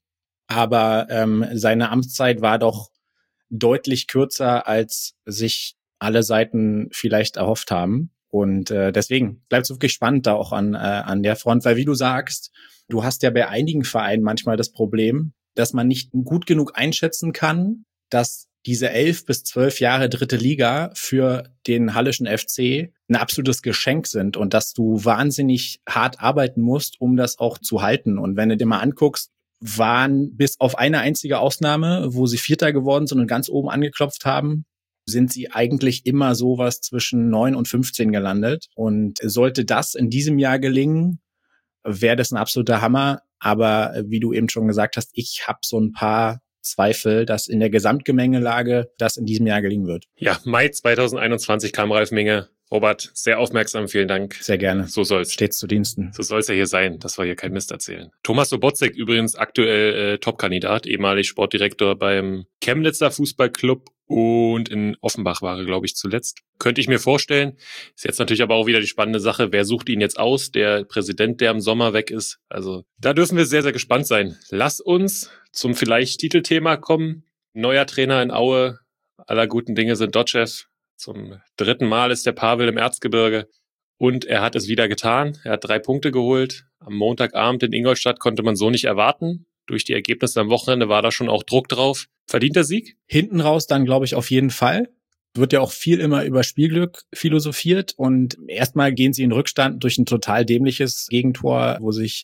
[SPEAKER 2] aber ähm, seine Amtszeit war doch deutlich kürzer, als sich alle Seiten vielleicht erhofft haben. Und äh, deswegen bleibt es wirklich spannend da auch an, äh, an der Front, weil wie du sagst, du hast ja bei einigen Vereinen manchmal das Problem, dass man nicht gut genug einschätzen kann, dass diese elf bis zwölf Jahre dritte Liga für den Hallischen F C ein absolutes Geschenk sind und dass du wahnsinnig hart arbeiten musst, um das auch zu halten. Und wenn du dir mal anguckst, waren bis auf eine einzige Ausnahme, wo sie Vierter geworden sind und ganz oben angeklopft haben, sind sie eigentlich immer sowas zwischen neun und fünfzehn gelandet. Und sollte das in diesem Jahr gelingen, wäre das ein absoluter Hammer. Aber wie du eben schon gesagt hast, ich habe so ein paar Zweifel, dass in der Gesamtgemengelage das in diesem Jahr gelingen wird.
[SPEAKER 1] Ja, Mai zwanzig einundzwanzig kam Ralf Minge. Robert, sehr aufmerksam, vielen Dank.
[SPEAKER 2] Sehr gerne.
[SPEAKER 1] So soll's.
[SPEAKER 2] Stets zu Diensten.
[SPEAKER 1] So soll's ja hier sein, dass wir hier kein Mist erzählen. Thomas Sobotzek übrigens aktuell äh, Top-Kandidat, ehemalig Sportdirektor beim Chemnitzer Fußballclub und in Offenbach war er, glaube ich, zuletzt. Könnte ich mir vorstellen. Ist jetzt natürlich aber auch wieder die spannende Sache, wer sucht ihn jetzt aus? Der Präsident, der im Sommer weg ist. Also da dürfen wir sehr, sehr gespannt sein. Lass uns zum vielleicht Titelthema kommen. Neuer Trainer in Aue. Aller guten Dinge sind Dotschew. Zum dritten Mal ist der Pavel im Erzgebirge und er hat es wieder getan. Er hat drei Punkte geholt. Am Montagabend in Ingolstadt konnte man so nicht erwarten. Durch die Ergebnisse am Wochenende war da schon auch Druck drauf. Verdienter Sieg?
[SPEAKER 2] Hinten raus dann, glaube ich, auf jeden Fall. Wird ja auch viel immer über Spielglück philosophiert und erstmal gehen sie in Rückstand durch ein total dämliches Gegentor, wo sich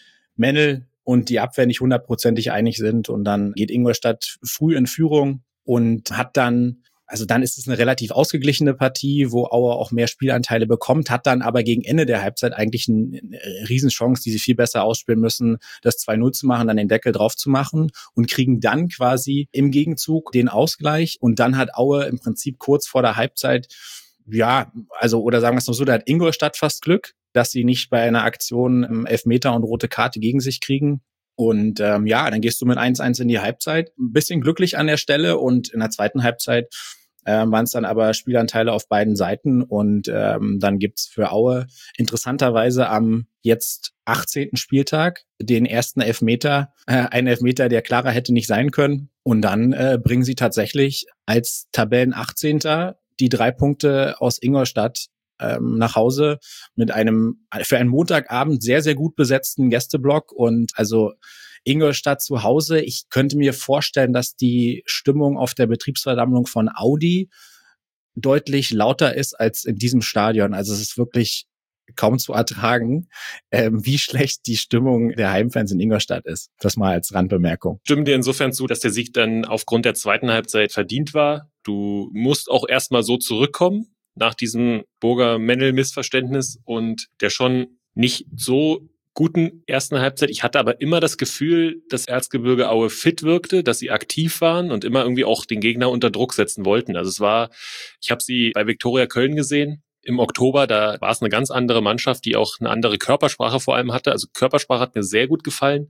[SPEAKER 2] Mennel und die Abwehr nicht hundertprozentig einig sind und dann geht Ingolstadt früh in Führung und hat dann Also dann ist es eine relativ ausgeglichene Partie, wo Aue auch mehr Spielanteile bekommt, hat dann aber gegen Ende der Halbzeit eigentlich eine, eine Riesenchance, die sie viel besser ausspielen müssen, das zwei null zu machen, dann den Deckel drauf zu machen und kriegen dann quasi im Gegenzug den Ausgleich. Und dann hat Aue im Prinzip kurz vor der Halbzeit, ja, also oder sagen wir es noch so, da hat Ingolstadt fast Glück, dass sie nicht bei einer Aktion Elfmeter und rote Karte gegen sich kriegen. Und ähm, ja, dann gehst du mit eins eins in die Halbzeit. Ein bisschen glücklich an der Stelle und in der zweiten Halbzeit ähm, waren es dann aber Spielanteile auf beiden Seiten. Und ähm, dann gibt's für Aue interessanterweise am jetzt achtzehnten Spieltag den ersten Elfmeter, äh, einen Elfmeter, der klarer hätte nicht sein können. Und dann äh, bringen sie tatsächlich als Tabellen-achtzehnter die drei Punkte aus Ingolstadt nach Hause mit einem für einen Montagabend sehr, sehr gut besetzten Gästeblock und also Ingolstadt zu Hause. Ich könnte mir vorstellen, dass die Stimmung auf der Betriebsversammlung von Audi deutlich lauter ist als in diesem Stadion. Also es ist wirklich kaum zu ertragen, ähm, wie schlecht die Stimmung der Heimfans in Ingolstadt ist. Das mal als Randbemerkung.
[SPEAKER 1] Stimmen dir insofern zu, dass der Sieg dann aufgrund der zweiten Halbzeit verdient war. Du musst auch erstmal so zurückkommen nach diesem Burger-Mennel-Missverständnis und der schon nicht so guten ersten Halbzeit. Ich hatte aber immer das Gefühl, dass Erzgebirge Aue fit wirkte, dass sie aktiv waren und immer irgendwie auch den Gegner unter Druck setzen wollten. Also es war, ich habe sie bei Viktoria Köln gesehen im Oktober, da war es eine ganz andere Mannschaft, die auch eine andere Körpersprache vor allem hatte. Also Körpersprache hat mir sehr gut gefallen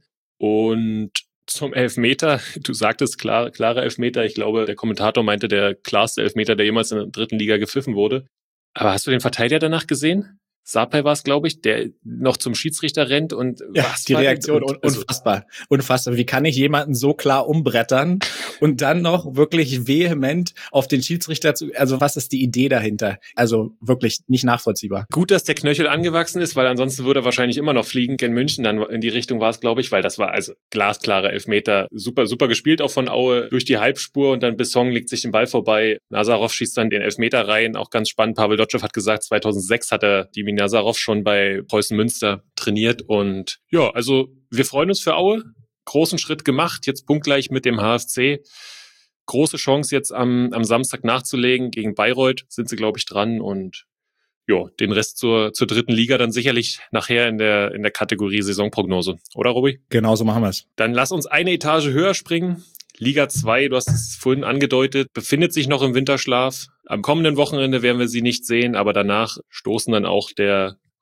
[SPEAKER 1] und zum Elfmeter, du sagtest klar, klare Elfmeter. Ich glaube, der Kommentator meinte, der klarste Elfmeter, der jemals in der dritten Liga gepfiffen wurde. Aber hast du den Verteidiger danach gesehen? Sapay war es, glaube ich, der noch zum Schiedsrichter rennt und
[SPEAKER 2] ja,
[SPEAKER 1] was
[SPEAKER 2] die Reaktion
[SPEAKER 1] und,
[SPEAKER 2] also, unfassbar, unfassbar. Wie kann ich jemanden so klar umbrettern und dann noch wirklich vehement auf den Schiedsrichter zu, also was ist die Idee dahinter? Also wirklich nicht nachvollziehbar.
[SPEAKER 1] Gut, dass der Knöchel angewachsen ist, weil ansonsten würde er wahrscheinlich immer noch fliegen. In München dann in die Richtung war es, glaube ich, weil das war also glasklare Elfmeter. Super, super gespielt auch von Aue durch die Halbspur und dann Besson legt sich den Ball vorbei. Nazarov schießt dann den Elfmeter rein. Auch ganz spannend. Pavel Dotschew hat gesagt, zweitausendsechs hat er die Nazarov schon bei Preußen Münster trainiert und ja, also wir freuen uns für Aue. Großen Schritt gemacht, jetzt punktgleich mit dem H F C. Große Chance jetzt am, am Samstag nachzulegen. Gegen Bayreuth sind sie, glaube ich, dran und ja, den Rest zur, zur dritten Liga dann sicherlich nachher in der, in der Kategorie Saisonprognose. Oder, Robby?
[SPEAKER 2] Genau so machen wir es.
[SPEAKER 1] Dann lass uns eine Etage höher springen. Liga zwei, du hast es vorhin angedeutet, befindet sich noch im Winterschlaf. Am kommenden Wochenende werden wir sie nicht sehen, aber danach stoßen dann auch der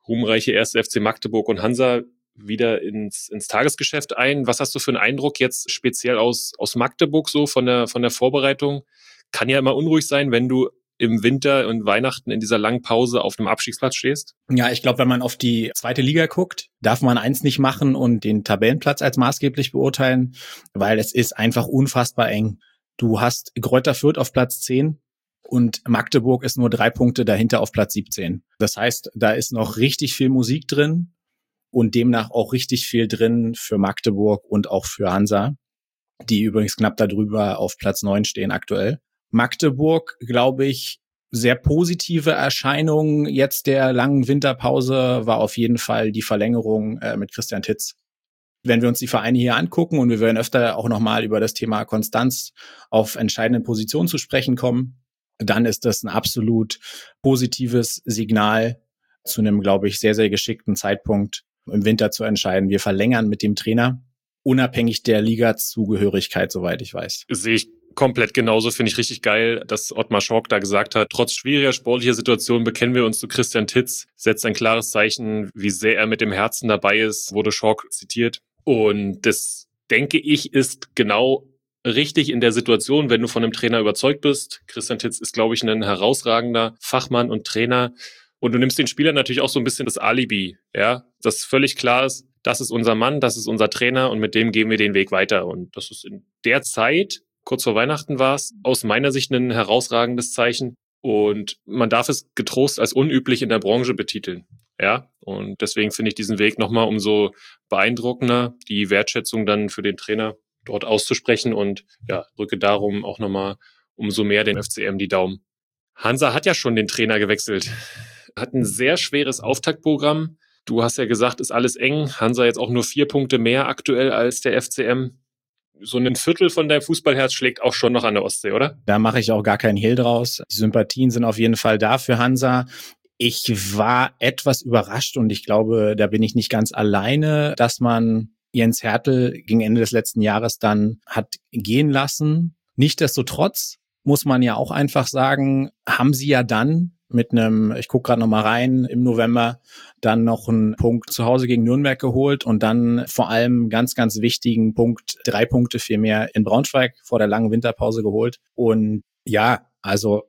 [SPEAKER 1] ruhmreiche erste F C Magdeburg und Hansa wieder ins, ins Tagesgeschäft ein. Was hast du für einen Eindruck jetzt speziell aus, aus Magdeburg so von der, von der Vorbereitung? Kann ja immer unruhig sein, wenn du im Winter und Weihnachten in dieser langen Pause auf einem Abstiegsplatz stehst?
[SPEAKER 2] Ja, ich glaube, wenn man auf die zweite Liga guckt, darf man eins nicht machen und den Tabellenplatz als maßgeblich beurteilen, weil es ist einfach unfassbar eng. Du hast Greuther Fürth auf Platz zehn und Magdeburg ist nur drei Punkte dahinter auf Platz siebzehn. Das heißt, da ist noch richtig viel Musik drin und demnach auch richtig viel drin für Magdeburg und auch für Hansa, die übrigens knapp darüber auf Platz neun stehen aktuell. Magdeburg, glaube ich, sehr positive Erscheinung jetzt der langen Winterpause war auf jeden Fall die Verlängerung äh, mit Christian Titz. Wenn wir uns die Vereine hier angucken und wir werden öfter auch nochmal über das Thema Konstanz auf entscheidenden Positionen zu sprechen kommen, dann ist das ein absolut positives Signal zu einem, glaube ich, sehr, sehr geschickten Zeitpunkt im Winter zu entscheiden. Wir verlängern mit dem Trainer, unabhängig der Liga-Zugehörigkeit, soweit ich weiß.
[SPEAKER 1] Sehe ich komplett genauso, finde ich richtig geil, dass Ottmar Schork da gesagt hat, trotz schwieriger sportlicher Situationen bekennen wir uns zu Christian Titz, setzt ein klares Zeichen, wie sehr er mit dem Herzen dabei ist, wurde Schork zitiert. Und das, denke ich, ist genau richtig in der Situation, wenn du von einem Trainer überzeugt bist. Christian Titz ist, glaube ich, ein herausragender Fachmann und Trainer. Und du nimmst den Spielern natürlich auch so ein bisschen das Alibi, ja, dass völlig klar ist, das ist unser Mann, das ist unser Trainer und mit dem gehen wir den Weg weiter. Und das ist in der Zeit, kurz vor Weihnachten war es, aus meiner Sicht ein herausragendes Zeichen. Und man darf es getrost als unüblich in der Branche betiteln. Ja, und deswegen finde ich diesen Weg nochmal umso beeindruckender, die Wertschätzung dann für den Trainer dort auszusprechen und ja, drücke darum auch nochmal umso mehr den F C M die Daumen. Hansa hat ja schon den Trainer gewechselt, hat ein sehr schweres Auftaktprogramm. Du hast ja gesagt, ist alles eng. Hansa jetzt auch nur vier Punkte mehr aktuell als der F C M. So ein Viertel von deinem Fußballherz schlägt auch schon noch an der Ostsee, oder?
[SPEAKER 2] Da mache ich auch gar keinen Hehl draus. Die Sympathien sind auf jeden Fall da für Hansa. Ich war etwas überrascht und ich glaube, da bin ich nicht ganz alleine, dass man Jens Hertel gegen Ende des letzten Jahres dann hat gehen lassen. Nichtsdestotrotz muss man ja auch einfach sagen, haben sie ja dann mit einem, ich gucke gerade noch mal rein, im November dann noch einen Punkt zu Hause gegen Nürnberg geholt und dann vor allem ganz, ganz wichtigen Punkt, drei Punkte vielmehr in Braunschweig vor der langen Winterpause geholt. Und ja, also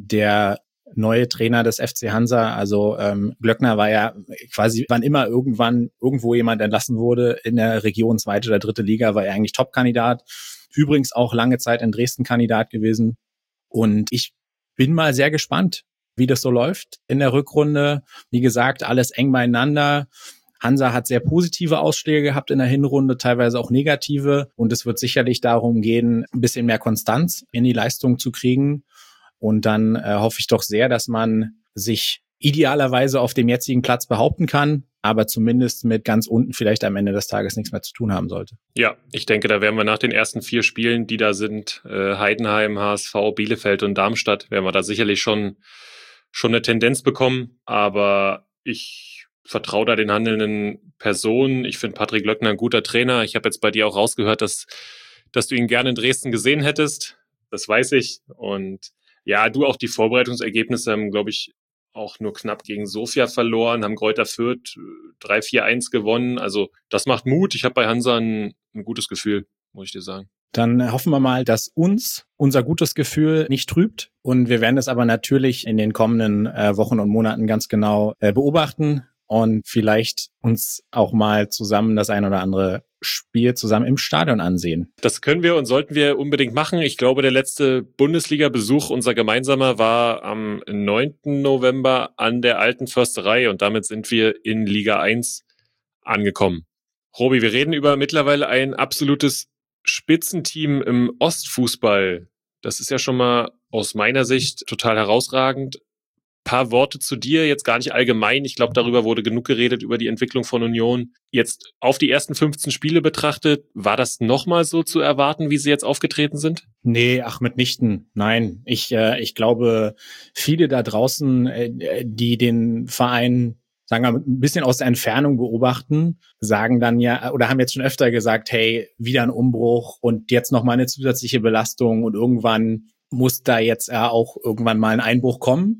[SPEAKER 2] der neue Trainer des F C Hansa, also ähm, Glöckner war ja quasi, wann immer irgendwann irgendwo jemand entlassen wurde in der Region zweite oder dritte Liga, war er eigentlich Top-Kandidat. Übrigens auch lange Zeit in Dresden Kandidat gewesen. Und ich bin mal sehr gespannt, wie das so läuft in der Rückrunde. Wie gesagt, alles eng beieinander. Hansa hat sehr positive Ausschläge gehabt in der Hinrunde, teilweise auch negative. Und es wird sicherlich darum gehen, ein bisschen mehr Konstanz in die Leistung zu kriegen. Und dann äh, hoffe ich doch sehr, dass man sich idealerweise auf dem jetzigen Platz behaupten kann, aber zumindest mit ganz unten vielleicht am Ende des Tages nichts mehr zu tun haben sollte.
[SPEAKER 1] Ja, ich denke, da werden wir nach den ersten vier Spielen, die da sind, äh, Heidenheim, H S V, Bielefeld und Darmstadt, werden wir da sicherlich schon schon eine Tendenz bekommen. Aber ich vertraue da den handelnden Personen. Ich finde Patrick Glöckner ein guter Trainer. Ich habe jetzt bei dir auch rausgehört, dass dass du ihn gerne in Dresden gesehen hättest. Das weiß ich. Und ja, du auch die Vorbereitungsergebnisse haben, glaube ich, auch nur knapp gegen Sofia verloren, haben Greuther Fürth drei vier eins gewonnen. Also das macht Mut. Ich habe bei Hansa ein, ein gutes Gefühl, muss ich dir sagen.
[SPEAKER 2] Dann hoffen wir mal, dass uns unser gutes Gefühl nicht trübt. Und wir werden es aber natürlich in den kommenden äh, Wochen und Monaten ganz genau äh, beobachten und vielleicht uns auch mal zusammen das ein oder andere Spiel zusammen im Stadion ansehen.
[SPEAKER 1] Das können wir und sollten wir unbedingt machen. Ich glaube, der letzte Bundesliga-Besuch, unser gemeinsamer, war am neunten November an der Alten Försterei und damit sind wir in Liga eins angekommen. Robi, wir reden über mittlerweile ein absolutes Spitzenteam im Ostfußball. Das ist ja schon mal aus meiner Sicht total herausragend. Paar Worte zu dir, jetzt gar nicht allgemein. Ich glaube, darüber wurde genug geredet, über die Entwicklung von Union. Jetzt auf die ersten fünfzehn Spiele betrachtet, war das nochmal so zu erwarten, wie sie jetzt aufgetreten sind?
[SPEAKER 2] Nee, ach mitnichten. Nein, ich äh, ich glaube, viele da draußen, äh, die den Verein, sagen wir, ein bisschen aus der Entfernung beobachten, sagen dann ja, oder haben jetzt schon öfter gesagt, hey, wieder ein Umbruch und jetzt nochmal eine zusätzliche Belastung und irgendwann muss da jetzt ja auch irgendwann mal ein Einbruch kommen.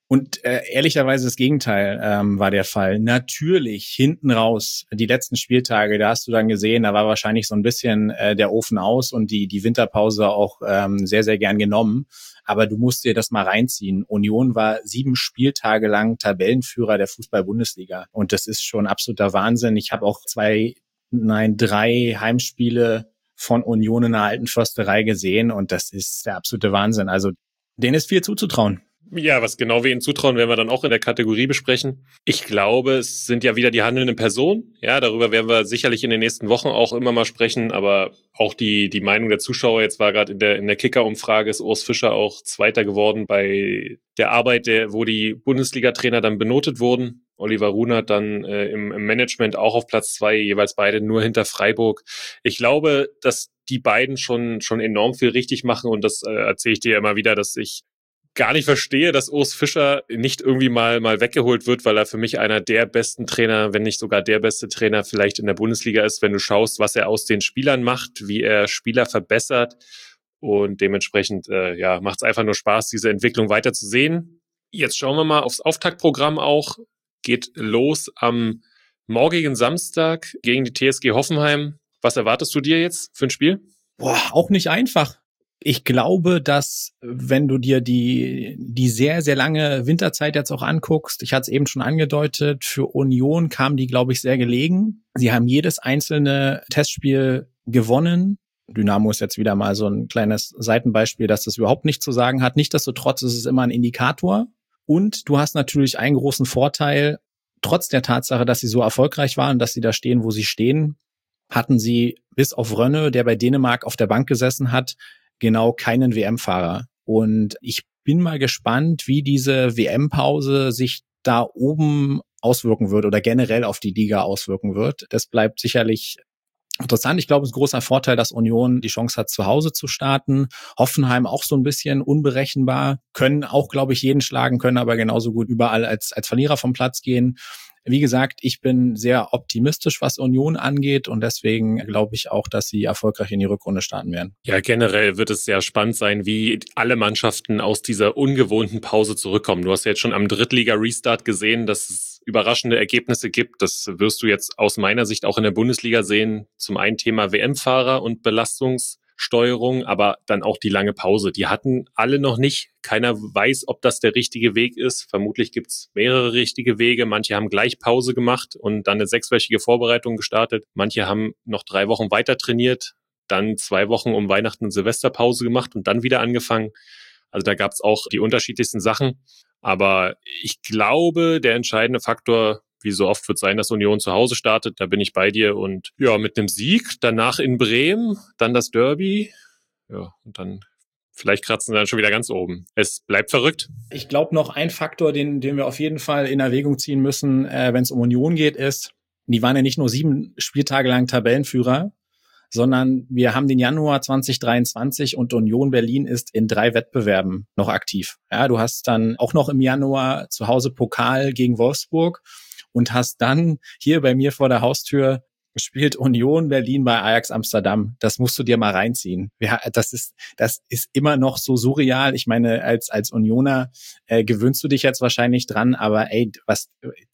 [SPEAKER 2] Und äh, ehrlicherweise das Gegenteil ähm, war der Fall. Natürlich hinten raus, die letzten Spieltage, da hast du dann gesehen, da war wahrscheinlich so ein bisschen äh, der Ofen aus und die die Winterpause auch ähm, sehr, sehr gern genommen. Aber du musst dir das mal reinziehen. Union war sieben Spieltage lang Tabellenführer der Fußball-Bundesliga. Und das ist schon absoluter Wahnsinn. Ich habe auch zwei, nein, drei Heimspiele von Union in der alten Försterei gesehen. Und das ist der absolute Wahnsinn. Also denen ist viel zuzutrauen.
[SPEAKER 1] Ja, was genau wir ihnen zutrauen, werden wir dann auch in der Kategorie besprechen. Ich glaube, es sind ja wieder die handelnden Personen. Ja, darüber werden wir sicherlich in den nächsten Wochen auch immer mal sprechen. Aber auch die die Meinung der Zuschauer, jetzt war gerade in der in der Kicker-Umfrage, ist Urs Fischer auch Zweiter geworden bei der Arbeit, der wo die Bundesliga-Trainer dann benotet wurden. Oliver Runert dann äh, im, im Management auch auf Platz zwei, jeweils beide nur hinter Freiburg. Ich glaube, dass die beiden schon schon enorm viel richtig machen. Und das äh, erzähle ich dir immer wieder, dass ich gar nicht verstehe, dass Urs Fischer nicht irgendwie mal mal weggeholt wird, weil er für mich einer der besten Trainer, wenn nicht sogar der beste Trainer vielleicht in der Bundesliga ist, wenn du schaust, was er aus den Spielern macht, wie er Spieler verbessert. Und dementsprechend äh, ja, macht es einfach nur Spaß, diese Entwicklung weiter zu sehen. Jetzt schauen wir mal aufs Auftaktprogramm auch. Geht los am morgigen Samstag gegen die T S G Hoffenheim. Was erwartest du dir jetzt für ein Spiel?
[SPEAKER 2] Boah, auch nicht einfach. Ich glaube, dass wenn du dir die die sehr, sehr lange Winterzeit jetzt auch anguckst, ich hatte es eben schon angedeutet, für Union kam die, glaube ich, sehr gelegen. Sie haben jedes einzelne Testspiel gewonnen. Dynamo ist jetzt wieder mal so ein kleines Seitenbeispiel, dass das überhaupt nichts zu sagen hat. Nichtsdestotrotz ist es immer ein Indikator. Und du hast natürlich einen großen Vorteil, trotz der Tatsache, dass sie so erfolgreich waren, dass sie da stehen, wo sie stehen, hatten sie bis auf Rönne, der bei Dänemark auf der Bank gesessen hat, genau keinen W M-Fahrer. Und ich bin mal gespannt, wie diese W M-Pause sich da oben auswirken wird oder generell auf die Liga auswirken wird. Das bleibt sicherlich interessant. Ich glaube, es ist ein großer Vorteil, dass Union die Chance hat, zu Hause zu starten. Hoffenheim auch so ein bisschen unberechenbar, können auch, glaube ich, jeden schlagen, können aber genauso gut überall als, als Verlierer vom Platz gehen. Wie gesagt, ich bin sehr optimistisch, was Union angeht und deswegen glaube ich auch, dass sie erfolgreich in die Rückrunde starten werden.
[SPEAKER 1] Ja, generell wird es sehr spannend sein, wie alle Mannschaften aus dieser ungewohnten Pause zurückkommen. Du hast ja jetzt schon am Drittliga-Restart gesehen, dass es überraschende Ergebnisse gibt. Das wirst du jetzt aus meiner Sicht auch in der Bundesliga sehen. Zum einen Thema W M-Fahrer und Belastungssteuerung, aber dann auch die lange Pause. Die hatten alle noch nicht. Keiner weiß, ob das der richtige Weg ist. Vermutlich gibt es mehrere richtige Wege. Manche haben gleich Pause gemacht und dann eine sechswöchige Vorbereitung gestartet. Manche haben noch drei Wochen weiter trainiert, dann zwei Wochen um Weihnachten und Silvesterpause gemacht und dann wieder angefangen. Also da gab es auch die unterschiedlichsten Sachen. Aber ich glaube, der entscheidende Faktor, wie so oft, wird sein, dass Union zu Hause startet. Da bin ich bei dir. Und ja, mit einem Sieg, danach in Bremen, dann das Derby. Ja, und dann vielleicht kratzen sie dann schon wieder ganz oben. Es bleibt verrückt.
[SPEAKER 2] Ich glaube, noch ein Faktor, den, den wir auf jeden Fall in Erwägung ziehen müssen, äh, wenn es um Union geht, ist, die waren ja nicht nur sieben Spieltage lang Tabellenführer, sondern wir haben den Januar zwanzig dreiundzwanzig und Union Berlin ist in drei Wettbewerben noch aktiv. Ja, du hast dann auch noch im Januar zu Hause Pokal gegen Wolfsburg und hast dann hier bei mir vor der Haustür spielt Union Berlin bei Ajax Amsterdam. Das musst du dir mal reinziehen. Ja, das ist das ist immer noch so surreal. Ich meine, als als Unioner äh, gewöhnst du dich jetzt wahrscheinlich dran, aber ey, was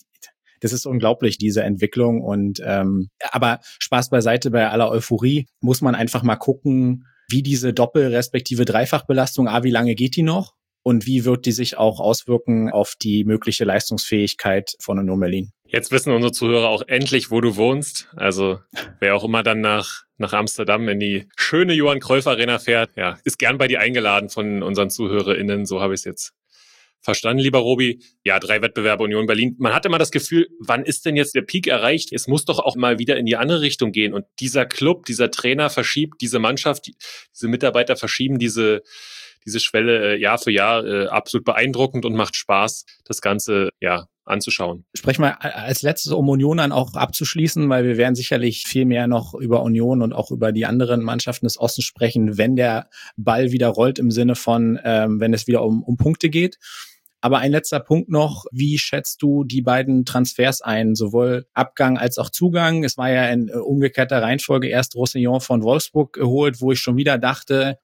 [SPEAKER 2] das ist unglaublich, diese Entwicklung. Und ähm, aber Spaß beiseite, bei aller Euphorie muss man einfach mal gucken, wie diese Doppel- respektive Dreifachbelastung, ah, wie lange geht die noch? Und wie wird die sich auch auswirken auf die mögliche Leistungsfähigkeit von Union Berlin?
[SPEAKER 1] Jetzt wissen unsere Zuhörer auch endlich, wo du wohnst. Also wer auch immer dann nach nach Amsterdam in die schöne Johann Cruyff Arena fährt, ja, ist gern bei dir eingeladen von unseren ZuhörerInnen. So habe ich es jetzt verstanden, lieber Robi. Ja, drei Wettbewerbe Union Berlin. Man hat immer das Gefühl, wann ist denn jetzt der Peak erreicht? Es muss doch auch mal wieder in die andere Richtung gehen. Und dieser Club, dieser Trainer verschiebt diese Mannschaft, diese Mitarbeiter verschieben diese diese Schwelle äh, Jahr für Jahr, äh, absolut beeindruckend und macht Spaß, das Ganze ja anzuschauen.
[SPEAKER 2] Sprech mal als letztes, um Union dann auch abzuschließen, weil wir werden sicherlich viel mehr noch über Union und auch über die anderen Mannschaften des Ostens sprechen, wenn der Ball wieder rollt, im Sinne von, ähm, wenn es wieder um, um Punkte geht. Aber ein letzter Punkt noch, wie schätzt du die beiden Transfers ein, sowohl Abgang als auch Zugang? Es war ja in umgekehrter Reihenfolge erst Roussillon von Wolfsburg geholt, wo ich schon wieder dachte,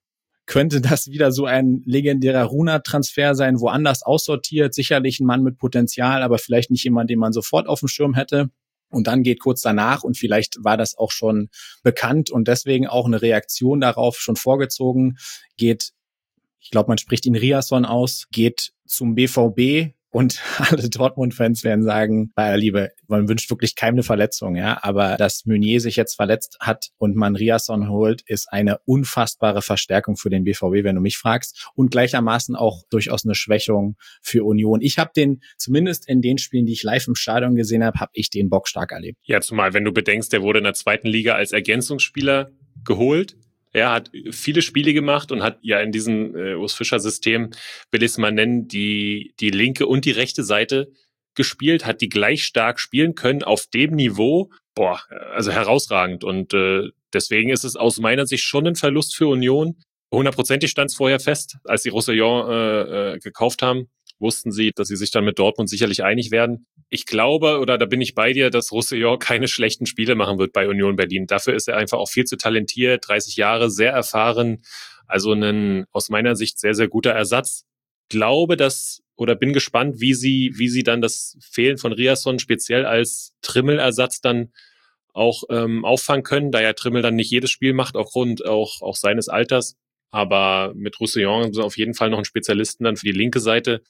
[SPEAKER 2] könnte das wieder so ein legendärer Runa-Transfer sein, woanders aussortiert, sicherlich ein Mann mit Potenzial, aber vielleicht nicht jemand, den man sofort auf dem Schirm hätte. Und dann geht kurz danach, und vielleicht war das auch schon bekannt und deswegen auch eine Reaktion darauf schon vorgezogen, geht, ich glaube, man spricht ihn Riasson aus, geht zum B V B. Und alle Dortmund-Fans werden sagen, bei aller Liebe, man wünscht wirklich keine Verletzung, ja. Aber dass Meunier sich jetzt verletzt hat und man Riasson holt, ist eine unfassbare Verstärkung für den B V B, wenn du mich fragst. Und gleichermaßen auch durchaus eine Schwächung für Union. Ich habe den, zumindest in den Spielen, die ich live im Stadion gesehen habe, habe ich den bockstark erlebt.
[SPEAKER 1] Ja, zumal, wenn du bedenkst, der wurde in der zweiten Liga als Ergänzungsspieler geholt. Er hat viele Spiele gemacht und hat ja in diesem äh, Urs Fischer-System, will ich es mal nennen, die, die linke und die rechte Seite gespielt, hat die gleich stark spielen können auf dem Niveau. Boah, also herausragend. Und äh, deswegen ist es aus meiner Sicht schon ein Verlust für Union. Hundertprozentig stand es vorher fest, als sie Roussillon äh, äh, gekauft haben. Wussten sie, dass sie sich dann mit Dortmund sicherlich einig werden. Ich glaube, oder da bin ich bei dir, dass Roussillon keine schlechten Spiele machen wird bei Union Berlin. Dafür ist er einfach auch viel zu talentiert, dreißig Jahre, sehr erfahren. Also ein aus meiner Sicht sehr, sehr guter Ersatz. Glaube, dass, oder bin gespannt, wie sie, wie sie dann das Fehlen von Riasson speziell als Trimmel-Ersatz dann auch ähm, auffangen können, da ja Trimmel dann nicht jedes Spiel macht, aufgrund auch, auch seines Alters. Aber mit Roussillon haben sie auf jeden Fall noch einen Spezialisten dann für die linke Seite.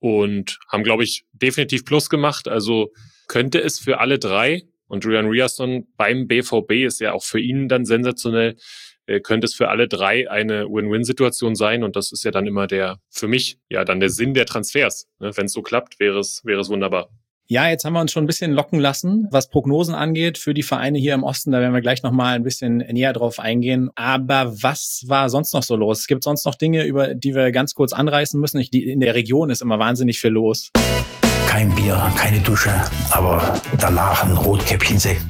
[SPEAKER 1] Und haben, glaube ich, definitiv Plus gemacht. Also könnte es für alle drei, und Julian Riasson beim B V B ist ja auch für ihn dann sensationell, äh, könnte es für alle drei eine Win-Win-Situation sein. Und das ist ja dann immer der, für mich, ja dann der Sinn der Transfers. Ne? Wenn es so klappt, wäre es, wäre es wunderbar.
[SPEAKER 2] Ja, jetzt haben wir uns schon ein bisschen locken lassen, was Prognosen angeht für die Vereine hier im Osten. Da werden wir gleich nochmal ein bisschen näher drauf eingehen. Aber was war sonst noch so los? Es gibt sonst noch Dinge, über die wir ganz kurz anreißen müssen. Ich, die, in der Region ist immer wahnsinnig viel los.
[SPEAKER 6] Kein Bier, keine Dusche, aber danach ein Rotkäppchensekt.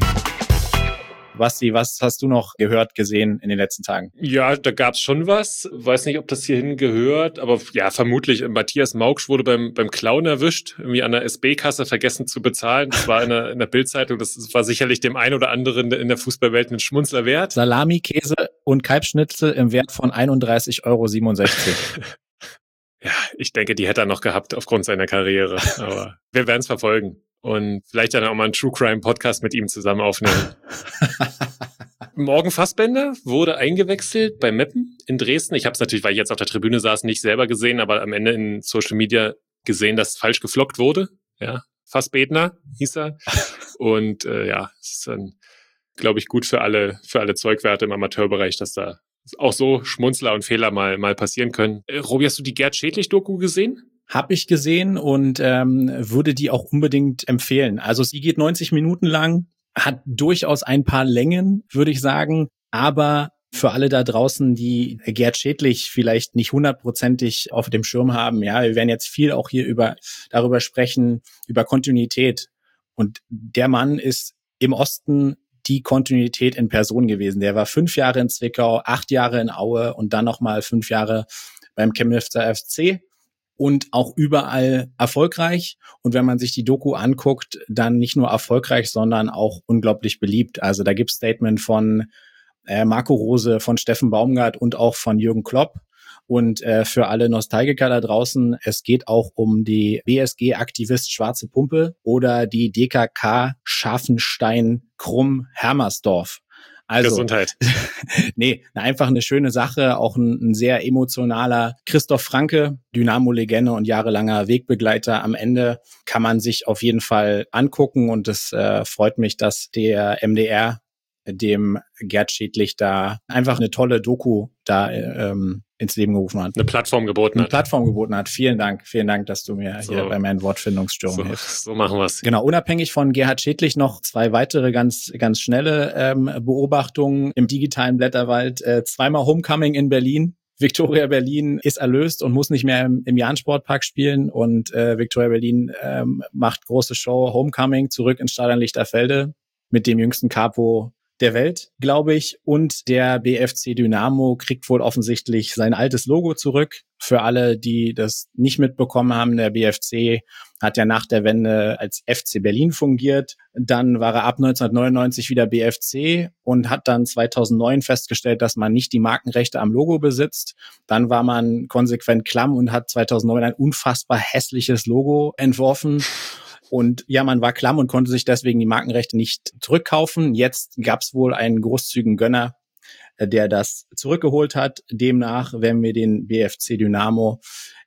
[SPEAKER 2] Basti, was hast du noch gehört, gesehen in den letzten Tagen?
[SPEAKER 1] Ja, da gab's schon was. Weiß nicht, ob das hierhin gehört, aber ja, vermutlich. Matthias Maugsch wurde beim beim Klauen erwischt, irgendwie an der S B-Kasse vergessen zu bezahlen. Das war in der, in der Bild-Zeitung. Das war sicherlich dem einen oder anderen in der Fußballwelt ein Schmunzler wert.
[SPEAKER 2] Salami, Käse und Kalbschnitzel im Wert von einunddreißig Euro siebenundsechzig.
[SPEAKER 1] Ja, ich denke, die hätte er noch gehabt aufgrund seiner Karriere. Aber wir werden es verfolgen. Und vielleicht dann auch mal einen True Crime Podcast mit ihm zusammen aufnehmen. Morgen Fassbender wurde eingewechselt bei Meppen in Dresden. Ich habe es natürlich, weil ich jetzt auf der Tribüne saß, nicht selber gesehen, aber am Ende in Social Media gesehen, dass falsch geflockt wurde. Ja, Fassbedner hieß er. Und äh, ja, es ist dann, glaube ich, gut für alle, für alle Zeugwerte im Amateurbereich, dass da auch so Schmunzler und Fehler mal mal passieren können. Äh, Robi, hast du die Gerd Schädlich-Doku gesehen?
[SPEAKER 2] Habe ich gesehen und ähm, würde die auch unbedingt empfehlen. Also sie geht neunzig Minuten lang, hat durchaus ein paar Längen, würde ich sagen. Aber für alle da draußen, die Gerd Schädlich vielleicht nicht hundertprozentig auf dem Schirm haben, ja, wir werden jetzt viel auch hier über darüber sprechen, über Kontinuität. Und der Mann ist im Osten die Kontinuität in Person gewesen. Der war fünf Jahre in Zwickau, acht Jahre in Aue und dann nochmal fünf Jahre beim Chemnitzer F C. Und auch überall erfolgreich. Und wenn man sich die Doku anguckt, dann nicht nur erfolgreich, sondern auch unglaublich beliebt. Also da gibt's Statement von äh, Marco Rose, von Steffen Baumgart und auch von Jürgen Klopp. Und äh, für alle Nostalgiker da draußen, es geht auch um die B S G-Aktivist Schwarze Pumpe oder die D K K Scharfenstein-Krumm-Hermersdorf. Also,
[SPEAKER 1] Gesundheit.
[SPEAKER 2] Nee, einfach eine schöne Sache, auch ein, ein sehr emotionaler Christoph Franke, Dynamo-Legende und jahrelanger Wegbegleiter. Am Ende kann man sich auf jeden Fall angucken und es äh, freut mich, dass der M D R dem Gerd Schädlich da einfach eine tolle Doku da ähm, ins Leben gerufen hat.
[SPEAKER 1] Eine Plattform geboten
[SPEAKER 2] Eine
[SPEAKER 1] hat.
[SPEAKER 2] Eine Plattform geboten hat. Vielen Dank. Vielen Dank, dass du mir
[SPEAKER 1] so.
[SPEAKER 2] hier bei meinen Wortfindungsstörungen
[SPEAKER 1] so,
[SPEAKER 2] hilfst.
[SPEAKER 1] So machen wir's.
[SPEAKER 2] Genau, unabhängig von Gerhard Schädlich noch zwei weitere ganz ganz schnelle ähm, Beobachtungen im digitalen Blätterwald. Äh, zweimal Homecoming in Berlin. Viktoria Berlin ist erlöst und muss nicht mehr im, im Jahn-Sportpark spielen. Und äh, Viktoria Berlin ähm, macht große Show. Homecoming zurück ins Stadion Lichterfelde mit dem jüngsten Capo der Welt, glaube ich. Und der B F C Dynamo kriegt wohl offensichtlich sein altes Logo zurück. Für alle, die das nicht mitbekommen haben, der B F C hat ja nach der Wende als F C Berlin fungiert. Dann war er ab neunzehnhundertneunundneunzig wieder B F C und hat dann zweitausendneun festgestellt, dass man nicht die Markenrechte am Logo besitzt. Dann war man konsequent klamm und hat zweitausendneun ein unfassbar hässliches Logo entworfen. Und ja, man war klamm und konnte sich deswegen die Markenrechte nicht zurückkaufen. Jetzt gab es wohl einen großzügigen Gönner, der das zurückgeholt hat. Demnach werden wir den B F C Dynamo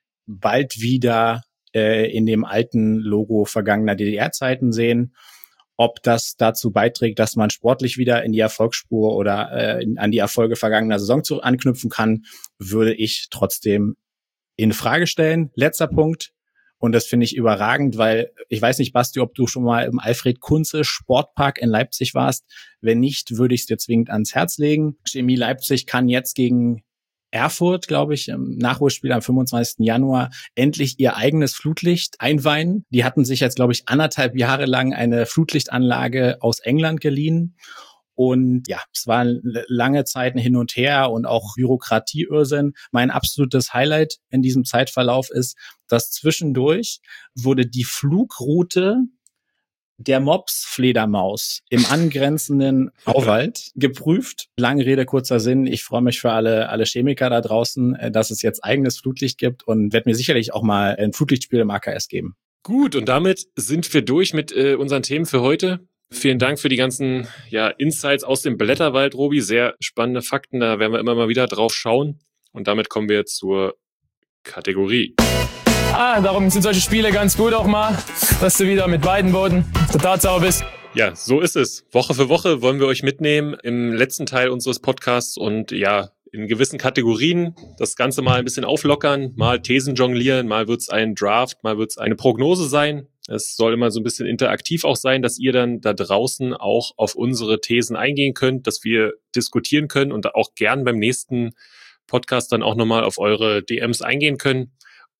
[SPEAKER 2] bald wieder äh, in dem alten Logo vergangener D D R-Zeiten sehen. Ob das dazu beiträgt, dass man sportlich wieder in die Erfolgsspur oder äh, in, an die Erfolge vergangener Saison zu, anknüpfen kann, würde ich trotzdem in Frage stellen. Letzter Punkt. Und das finde ich überragend, weil ich weiß nicht, Basti, ob du schon mal im Alfred-Kunze-Sportpark in Leipzig warst. Wenn nicht, würde ich es dir zwingend ans Herz legen. Chemie Leipzig kann jetzt gegen Erfurt, glaube ich, im Nachholspiel am fünfundzwanzigsten Januar endlich ihr eigenes Flutlicht einweihen. Die hatten sich jetzt, glaube ich, anderthalb Jahre lang eine Flutlichtanlage aus England geliehen. Und ja, es war lange Zeit ein Hin und Her und auch Bürokratieirrsinn. Mein absolutes Highlight in diesem Zeitverlauf ist, dass zwischendurch wurde die Flugroute der Mops-Fledermaus im angrenzenden Auwald geprüft. Lange Rede, kurzer Sinn. Ich freue mich für alle, alle Chemiker da draußen, dass es jetzt eigenes Flutlicht gibt und werde mir sicherlich auch mal ein Flutlichtspiel im A K S geben.
[SPEAKER 1] Gut, und damit sind wir durch mit äh, unseren Themen für heute. Vielen Dank für die ganzen ja, Insights aus dem Blätterwald, Robi. Sehr spannende Fakten, da werden wir immer mal wieder drauf schauen. Und damit kommen wir zur Kategorie.
[SPEAKER 7] Ah, darum sind solche Spiele ganz gut auch mal, dass du wieder mit beiden Booten auf der Tatsache bist.
[SPEAKER 1] Ja, so ist es. Woche für Woche wollen wir euch mitnehmen im letzten Teil unseres Podcasts und ja, in gewissen Kategorien das Ganze mal ein bisschen auflockern, mal Thesen jonglieren, mal wird's ein Draft, mal wird's eine Prognose sein. Es soll immer so ein bisschen interaktiv auch sein, dass ihr dann da draußen auch auf unsere Thesen eingehen könnt, dass wir diskutieren können und auch gern beim nächsten Podcast dann auch nochmal auf eure D Ms eingehen können.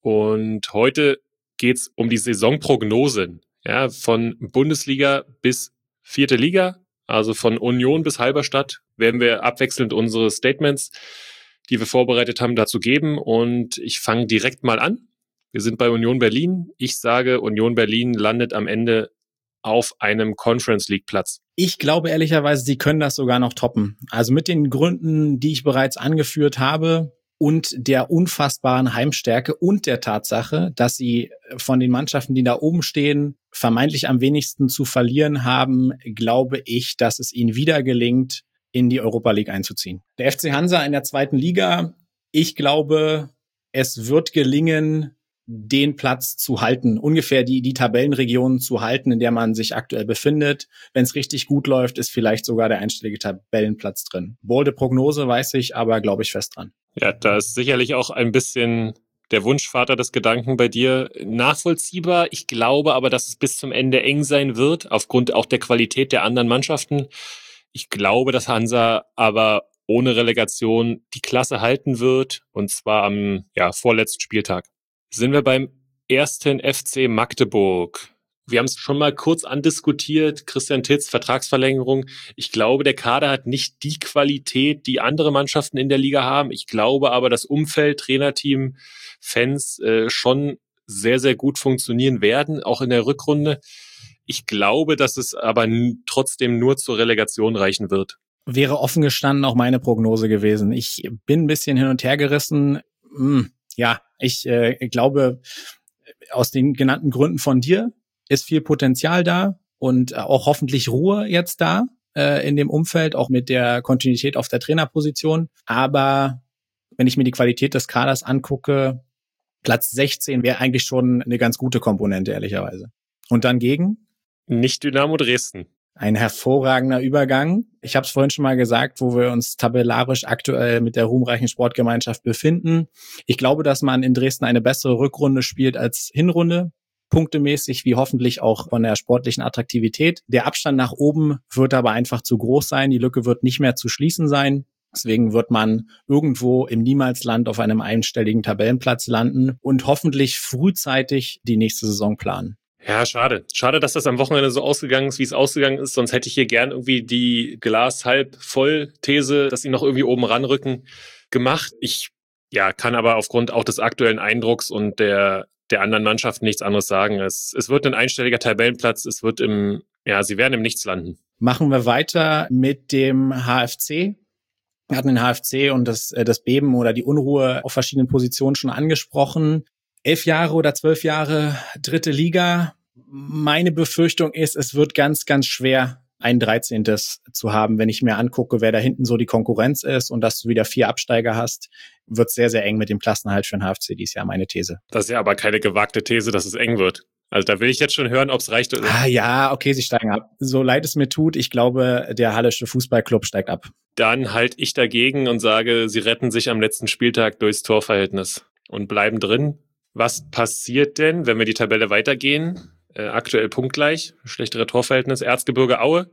[SPEAKER 1] Und heute geht's um die Saisonprognosen, ja, von Bundesliga bis vierte Liga, also von Union bis Halberstadt, werden wir abwechselnd unsere Statements, die wir vorbereitet haben, dazu geben. Und ich fange direkt mal an. Wir sind bei Union Berlin. Ich sage, Union Berlin landet am Ende auf einem Conference League Platz.
[SPEAKER 2] Ich glaube ehrlicherweise, sie können das sogar noch toppen. Also mit den Gründen, die ich bereits angeführt habe und der unfassbaren Heimstärke und der Tatsache, dass sie von den Mannschaften, die da oben stehen, vermeintlich am wenigsten zu verlieren haben, glaube ich, dass es ihnen wieder gelingt, in die Europa League einzuziehen. Der F C Hansa in der zweiten Liga, ich glaube, es wird gelingen, den Platz zu halten, ungefähr die die Tabellenregion zu halten, in der man sich aktuell befindet. Wenn es richtig gut läuft, ist vielleicht sogar der einstellige Tabellenplatz drin. Bolde Prognose weiß ich, aber glaube ich fest dran.
[SPEAKER 1] Ja, da ist sicherlich auch ein bisschen der Wunschvater des Gedanken bei dir nachvollziehbar. Ich glaube aber, dass es bis zum Ende eng sein wird, aufgrund auch der Qualität der anderen Mannschaften. Ich glaube, dass Hansa aber ohne Relegation die Klasse halten wird, und zwar am ja, vorletzten Spieltag. Sind wir beim ersten F C Magdeburg. Wir haben es schon mal kurz andiskutiert. Christian Titz, Vertragsverlängerung. Ich glaube, der Kader hat nicht die Qualität, die andere Mannschaften in der Liga haben. Ich glaube aber, das Umfeld, Trainerteam, Fans äh, schon sehr, sehr gut funktionieren werden, auch in der Rückrunde. Ich glaube, dass es aber n- trotzdem nur zur Relegation reichen wird.
[SPEAKER 2] Wäre offen gestanden auch meine Prognose gewesen. Ich bin ein bisschen hin und her gerissen. Hm, ja, ich äh, glaube, aus den genannten Gründen von dir ist viel Potenzial da und auch hoffentlich Ruhe jetzt da äh, in dem Umfeld, auch mit der Kontinuität auf der Trainerposition. Aber wenn ich mir die Qualität des Kaders angucke, Platz sechzehn wäre eigentlich schon eine ganz gute Komponente, ehrlicherweise. Und dann gegen?
[SPEAKER 1] Nicht Dynamo Dresden.
[SPEAKER 2] Ein hervorragender Übergang. Ich habe es vorhin schon mal gesagt, wo wir uns tabellarisch aktuell mit der ruhmreichen Sportgemeinschaft befinden. Ich glaube, dass man in Dresden eine bessere Rückrunde spielt als Hinrunde, punktemäßig wie hoffentlich auch von der sportlichen Attraktivität. Der Abstand nach oben wird aber einfach zu groß sein. Die Lücke wird nicht mehr zu schließen sein. Deswegen wird man irgendwo im Niemalsland auf einem einstelligen Tabellenplatz landen und hoffentlich frühzeitig die nächste Saison planen.
[SPEAKER 1] Ja, schade. Schade, dass das am Wochenende so ausgegangen ist, wie es ausgegangen ist. Sonst hätte ich hier gern irgendwie die Glas halb voll These, dass sie noch irgendwie oben ranrücken, gemacht. Ich ja, kann aber aufgrund auch des aktuellen Eindrucks und der der anderen Mannschaften nichts anderes sagen. Es, es wird ein einstelliger Tabellenplatz. Es wird im, ja, sie werden im Nichts landen.
[SPEAKER 2] Machen wir weiter mit dem H F C. Wir hatten den H F C und das, das Beben oder die Unruhe auf verschiedenen Positionen schon angesprochen. Elf Jahre oder zwölf Jahre dritte Liga. Meine Befürchtung ist, es wird ganz, ganz schwer, ein dreizehntes zu haben. Wenn ich mir angucke, wer da hinten so die Konkurrenz ist und dass du wieder vier Absteiger hast, wird sehr, sehr eng mit dem Klassenerhalt für den H F C dieses Jahr, meine These.
[SPEAKER 1] Das ist ja aber keine gewagte These, dass es eng wird. Also da will ich jetzt schon hören, ob es reicht.
[SPEAKER 2] Ah ja, okay, sie steigen ab. So leid es mir tut, ich glaube, der Hallische Fußballclub steigt ab.
[SPEAKER 1] Dann halte ich dagegen und sage, sie retten sich am letzten Spieltag durchs Torverhältnis und bleiben drin. Was passiert denn, wenn wir die Tabelle weitergehen? Äh, aktuell punktgleich, schlechtere Torverhältnis, Erzgebirge Aue.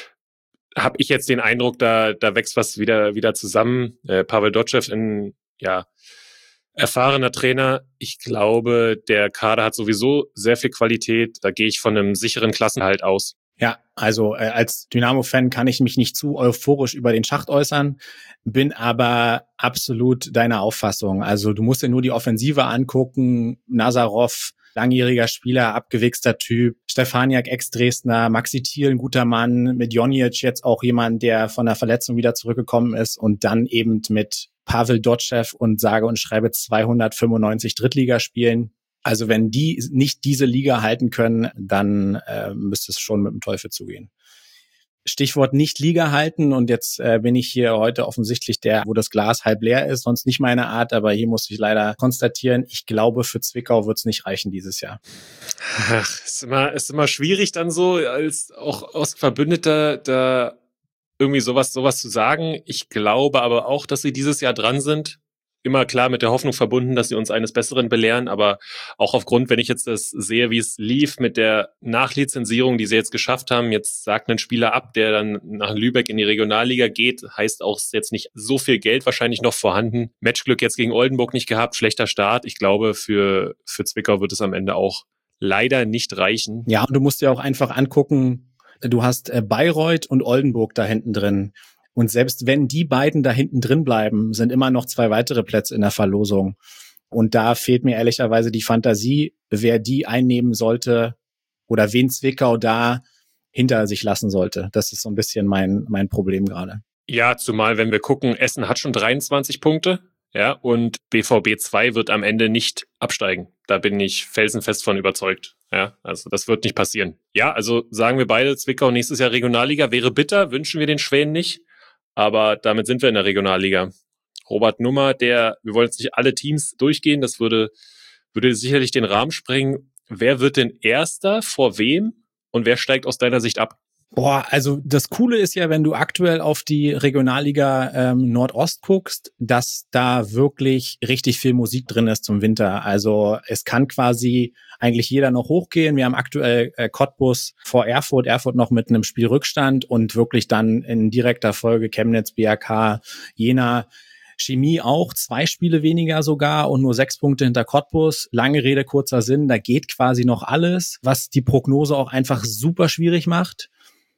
[SPEAKER 1] Habe ich jetzt den Eindruck, da da wächst was wieder wieder zusammen. Äh, Pavel Dotschew, ein ja erfahrener Trainer. Ich glaube, der Kader hat sowieso sehr viel Qualität. Da gehe ich von einem sicheren Klassenerhalt aus.
[SPEAKER 2] Ja, also äh, als Dynamo-Fan kann ich mich nicht zu euphorisch über den Schacht äußern, bin aber absolut deiner Auffassung. Also du musst dir nur die Offensive angucken. Nazarov, langjähriger Spieler, abgewichster Typ. Stefaniak, Ex-Dresdner. Maxi Thiel, ein guter Mann. Mit Jonic jetzt auch jemand, der von der Verletzung wieder zurückgekommen ist. Und dann eben mit Pavel Dotschew und sage und schreibe zweihundertfünfundneunzig Drittligaspielen. Also wenn die nicht diese Liga halten können, dann äh, müsste es schon mit dem Teufel zugehen. Stichwort nicht Liga halten, und jetzt äh, bin ich hier heute offensichtlich der, wo das Glas halb leer ist, sonst nicht meine Art, aber hier muss ich leider konstatieren, ich glaube, für Zwickau wird es nicht reichen dieses Jahr.
[SPEAKER 1] Ach, ist immer, ist immer schwierig dann so, als auch Ostverbündeter da irgendwie sowas, sowas zu sagen. Ich glaube aber auch, dass sie dieses Jahr dran sind. Immer klar mit der Hoffnung verbunden, dass sie uns eines Besseren belehren, aber auch aufgrund, wenn ich jetzt das sehe, wie es lief mit der Nachlizenzierung, die sie jetzt geschafft haben, jetzt sagt ein Spieler ab, der dann nach Lübeck in die Regionalliga geht, heißt auch jetzt nicht so viel Geld wahrscheinlich noch vorhanden. Matchglück jetzt gegen Oldenburg nicht gehabt, schlechter Start. Ich glaube, für, für Zwickau wird es am Ende auch leider nicht reichen.
[SPEAKER 2] Ja, und du musst dir auch einfach angucken, du hast Bayreuth und Oldenburg da hinten drin. Und selbst wenn die beiden da hinten drin bleiben, sind immer noch zwei weitere Plätze in der Verlosung. Und da fehlt mir ehrlicherweise die Fantasie, wer die einnehmen sollte oder wen Zwickau da hinter sich lassen sollte. Das ist so ein bisschen mein mein Problem gerade.
[SPEAKER 1] Ja, zumal wenn wir gucken, Essen hat schon dreiundzwanzig Punkte, ja, und B V B zwei wird am Ende nicht absteigen. Da bin ich felsenfest von überzeugt. Ja, also das wird nicht passieren. Ja, also sagen wir beide, Zwickau nächstes Jahr Regionalliga wäre bitter, wünschen wir den Schwänen nicht. Aber damit sind wir in der Regionalliga. Robert Nummer, der, wir wollen jetzt nicht alle Teams durchgehen, das würde, würde sicherlich den Rahmen sprengen. Wer wird denn Erster, vor wem und wer steigt aus deiner Sicht ab?
[SPEAKER 2] Boah, also das Coole ist ja, wenn du aktuell auf die Regionalliga ähm, Nordost guckst, dass da wirklich richtig viel Musik drin ist zum Winter. Also es kann quasi eigentlich jeder noch hochgehen. Wir haben aktuell äh, Cottbus vor Erfurt, Erfurt noch mit einem Spielrückstand und wirklich dann in direkter Folge Chemnitz, B R K, Jena, Chemie auch, zwei Spiele weniger sogar und nur sechs Punkte hinter Cottbus. Lange Rede, kurzer Sinn, da geht quasi noch alles, was die Prognose auch einfach super schwierig macht.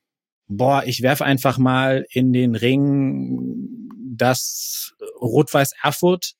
[SPEAKER 2] Boah, ich werfe einfach mal in den Ring, dass Rot-Weiß Erfurt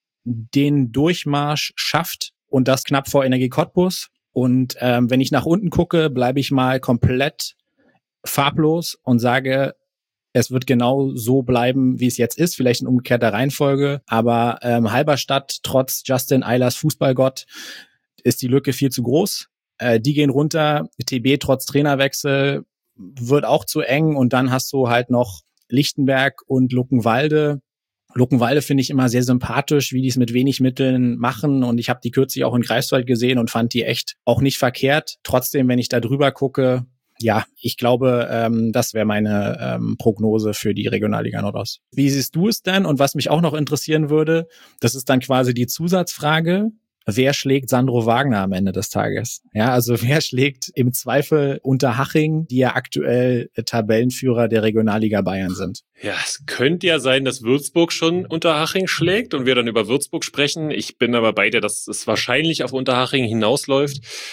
[SPEAKER 2] den Durchmarsch schafft und das knapp vor Energie Cottbus. Und ähm, wenn ich nach unten gucke, bleibe ich mal komplett farblos und sage, es wird genau so bleiben, wie es jetzt ist, vielleicht in umgekehrter Reihenfolge. Aber ähm, Halberstadt, trotz Justin Eilers Fußballgott, ist die Lücke viel zu groß. Äh, die gehen runter. T B trotz Trainerwechsel wird auch zu eng. Und dann hast du halt noch Lichtenberg und Luckenwalde. Luckenwalde finde ich immer sehr sympathisch, wie die es mit wenig Mitteln machen. Und ich habe die kürzlich auch in Greifswald gesehen und fand die echt auch nicht verkehrt. Trotzdem, wenn ich da drüber gucke, ja, ich glaube, ähm, das wäre meine ähm, Prognose für die Regionalliga Nordost. Wie siehst du es denn? Und was mich auch noch interessieren würde, das ist dann quasi die Zusatzfrage: Wer schlägt Sandro Wagner am Ende des Tages? Ja, also wer schlägt im Zweifel Unterhaching, die ja aktuell Tabellenführer der Regionalliga Bayern sind?
[SPEAKER 1] Ja, es könnte ja sein, dass Würzburg schon Unterhaching schlägt und wir dann über Würzburg sprechen. Ich bin aber bei dir, dass es wahrscheinlich auf Unterhaching hinausläuft.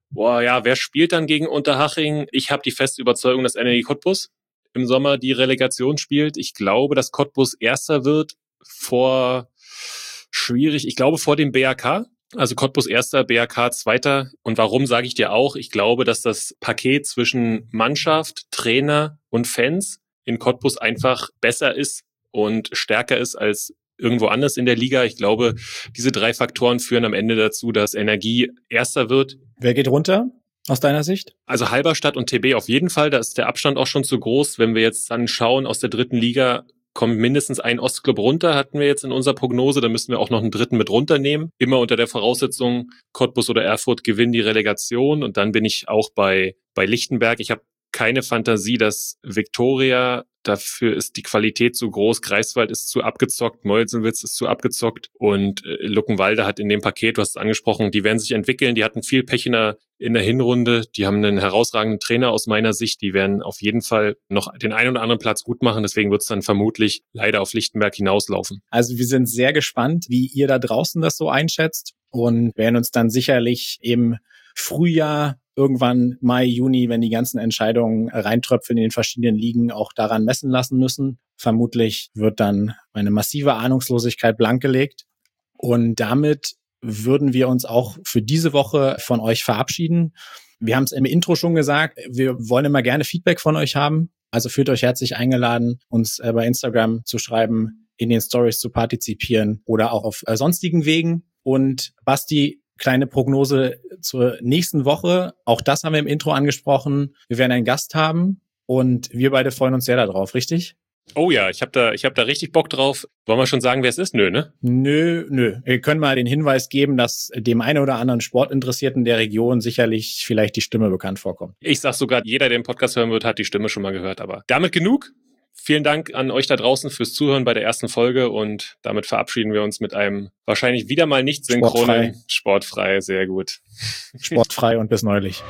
[SPEAKER 1] Boah, ja, wer spielt dann gegen Unterhaching? Ich habe die feste Überzeugung, dass Energie Cottbus im Sommer die Relegation spielt. Ich glaube, dass Cottbus Erster wird vor, schwierig, ich glaube vor dem B R K. Also Cottbus Erster, B R K Zweiter. Und warum, sage ich dir auch? Ich glaube, dass das Paket zwischen Mannschaft, Trainer und Fans in Cottbus einfach besser ist und stärker ist als irgendwo anders in der Liga. Ich glaube, diese drei Faktoren führen am Ende dazu, dass Energie Erster wird.
[SPEAKER 2] Wer geht runter aus deiner Sicht?
[SPEAKER 1] Also Halberstadt und T B auf jeden Fall. Da ist der Abstand auch schon zu groß. Wenn wir jetzt dann schauen, aus der dritten Liga kommt mindestens ein Ostclub runter, hatten wir jetzt in unserer Prognose. Da müssen wir auch noch einen dritten mit runternehmen. Immer unter der Voraussetzung, Cottbus oder Erfurt gewinnen die Relegation. Und dann bin ich auch bei, bei Lichtenberg. Ich habe keine Fantasie, dass Viktoria, dafür ist die Qualität zu groß, Greifswald ist zu abgezockt, Meuselwitz ist zu abgezockt und äh, Luckenwalde hat in dem Paket, du hast es angesprochen, die werden sich entwickeln, die hatten viel Pech in der, in der Hinrunde, die haben einen herausragenden Trainer aus meiner Sicht, die werden auf jeden Fall noch den einen oder anderen Platz gut machen, deswegen wird es dann vermutlich leider auf Lichtenberg hinauslaufen.
[SPEAKER 2] Also wir sind sehr gespannt, wie ihr da draußen das so einschätzt und werden uns dann sicherlich im Frühjahr, irgendwann Mai, Juni, wenn die ganzen Entscheidungen reintröpfeln in den verschiedenen Ligen, auch daran messen lassen müssen. Vermutlich wird dann eine massive Ahnungslosigkeit blankgelegt. Und damit würden wir uns auch für diese Woche von euch verabschieden. Wir haben es im Intro schon gesagt, wir wollen immer gerne Feedback von euch haben. Also fühlt euch herzlich eingeladen, uns bei Instagram zu schreiben, in den Stories zu partizipieren oder auch auf sonstigen Wegen. Und Basti, kleine Prognose zur nächsten Woche. Auch das haben wir im Intro angesprochen. Wir werden einen Gast haben und wir beide freuen uns sehr darauf, richtig?
[SPEAKER 1] Oh ja, ich habe da, ich habe da richtig Bock drauf. Wollen wir schon sagen, wer es ist? Nö, ne?
[SPEAKER 2] Nö, nö. Wir können mal den Hinweis geben, dass dem einen oder anderen Sportinteressierten der Region sicherlich vielleicht die Stimme bekannt vorkommt.
[SPEAKER 1] Ich sag sogar, jeder, der den Podcast hören wird, hat die Stimme schon mal gehört. Aber damit genug. Vielen Dank an euch da draußen fürs Zuhören bei der ersten Folge und damit verabschieden wir uns mit einem wahrscheinlich wieder mal nicht synchronen, sportfrei, sportfrei sehr gut.
[SPEAKER 2] Sportfrei und bis neulich.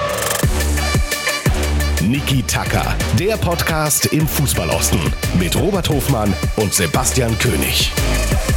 [SPEAKER 4] Niki Tacker, der Podcast im Fußballosten mit Robert Hofmann und Sebastian König.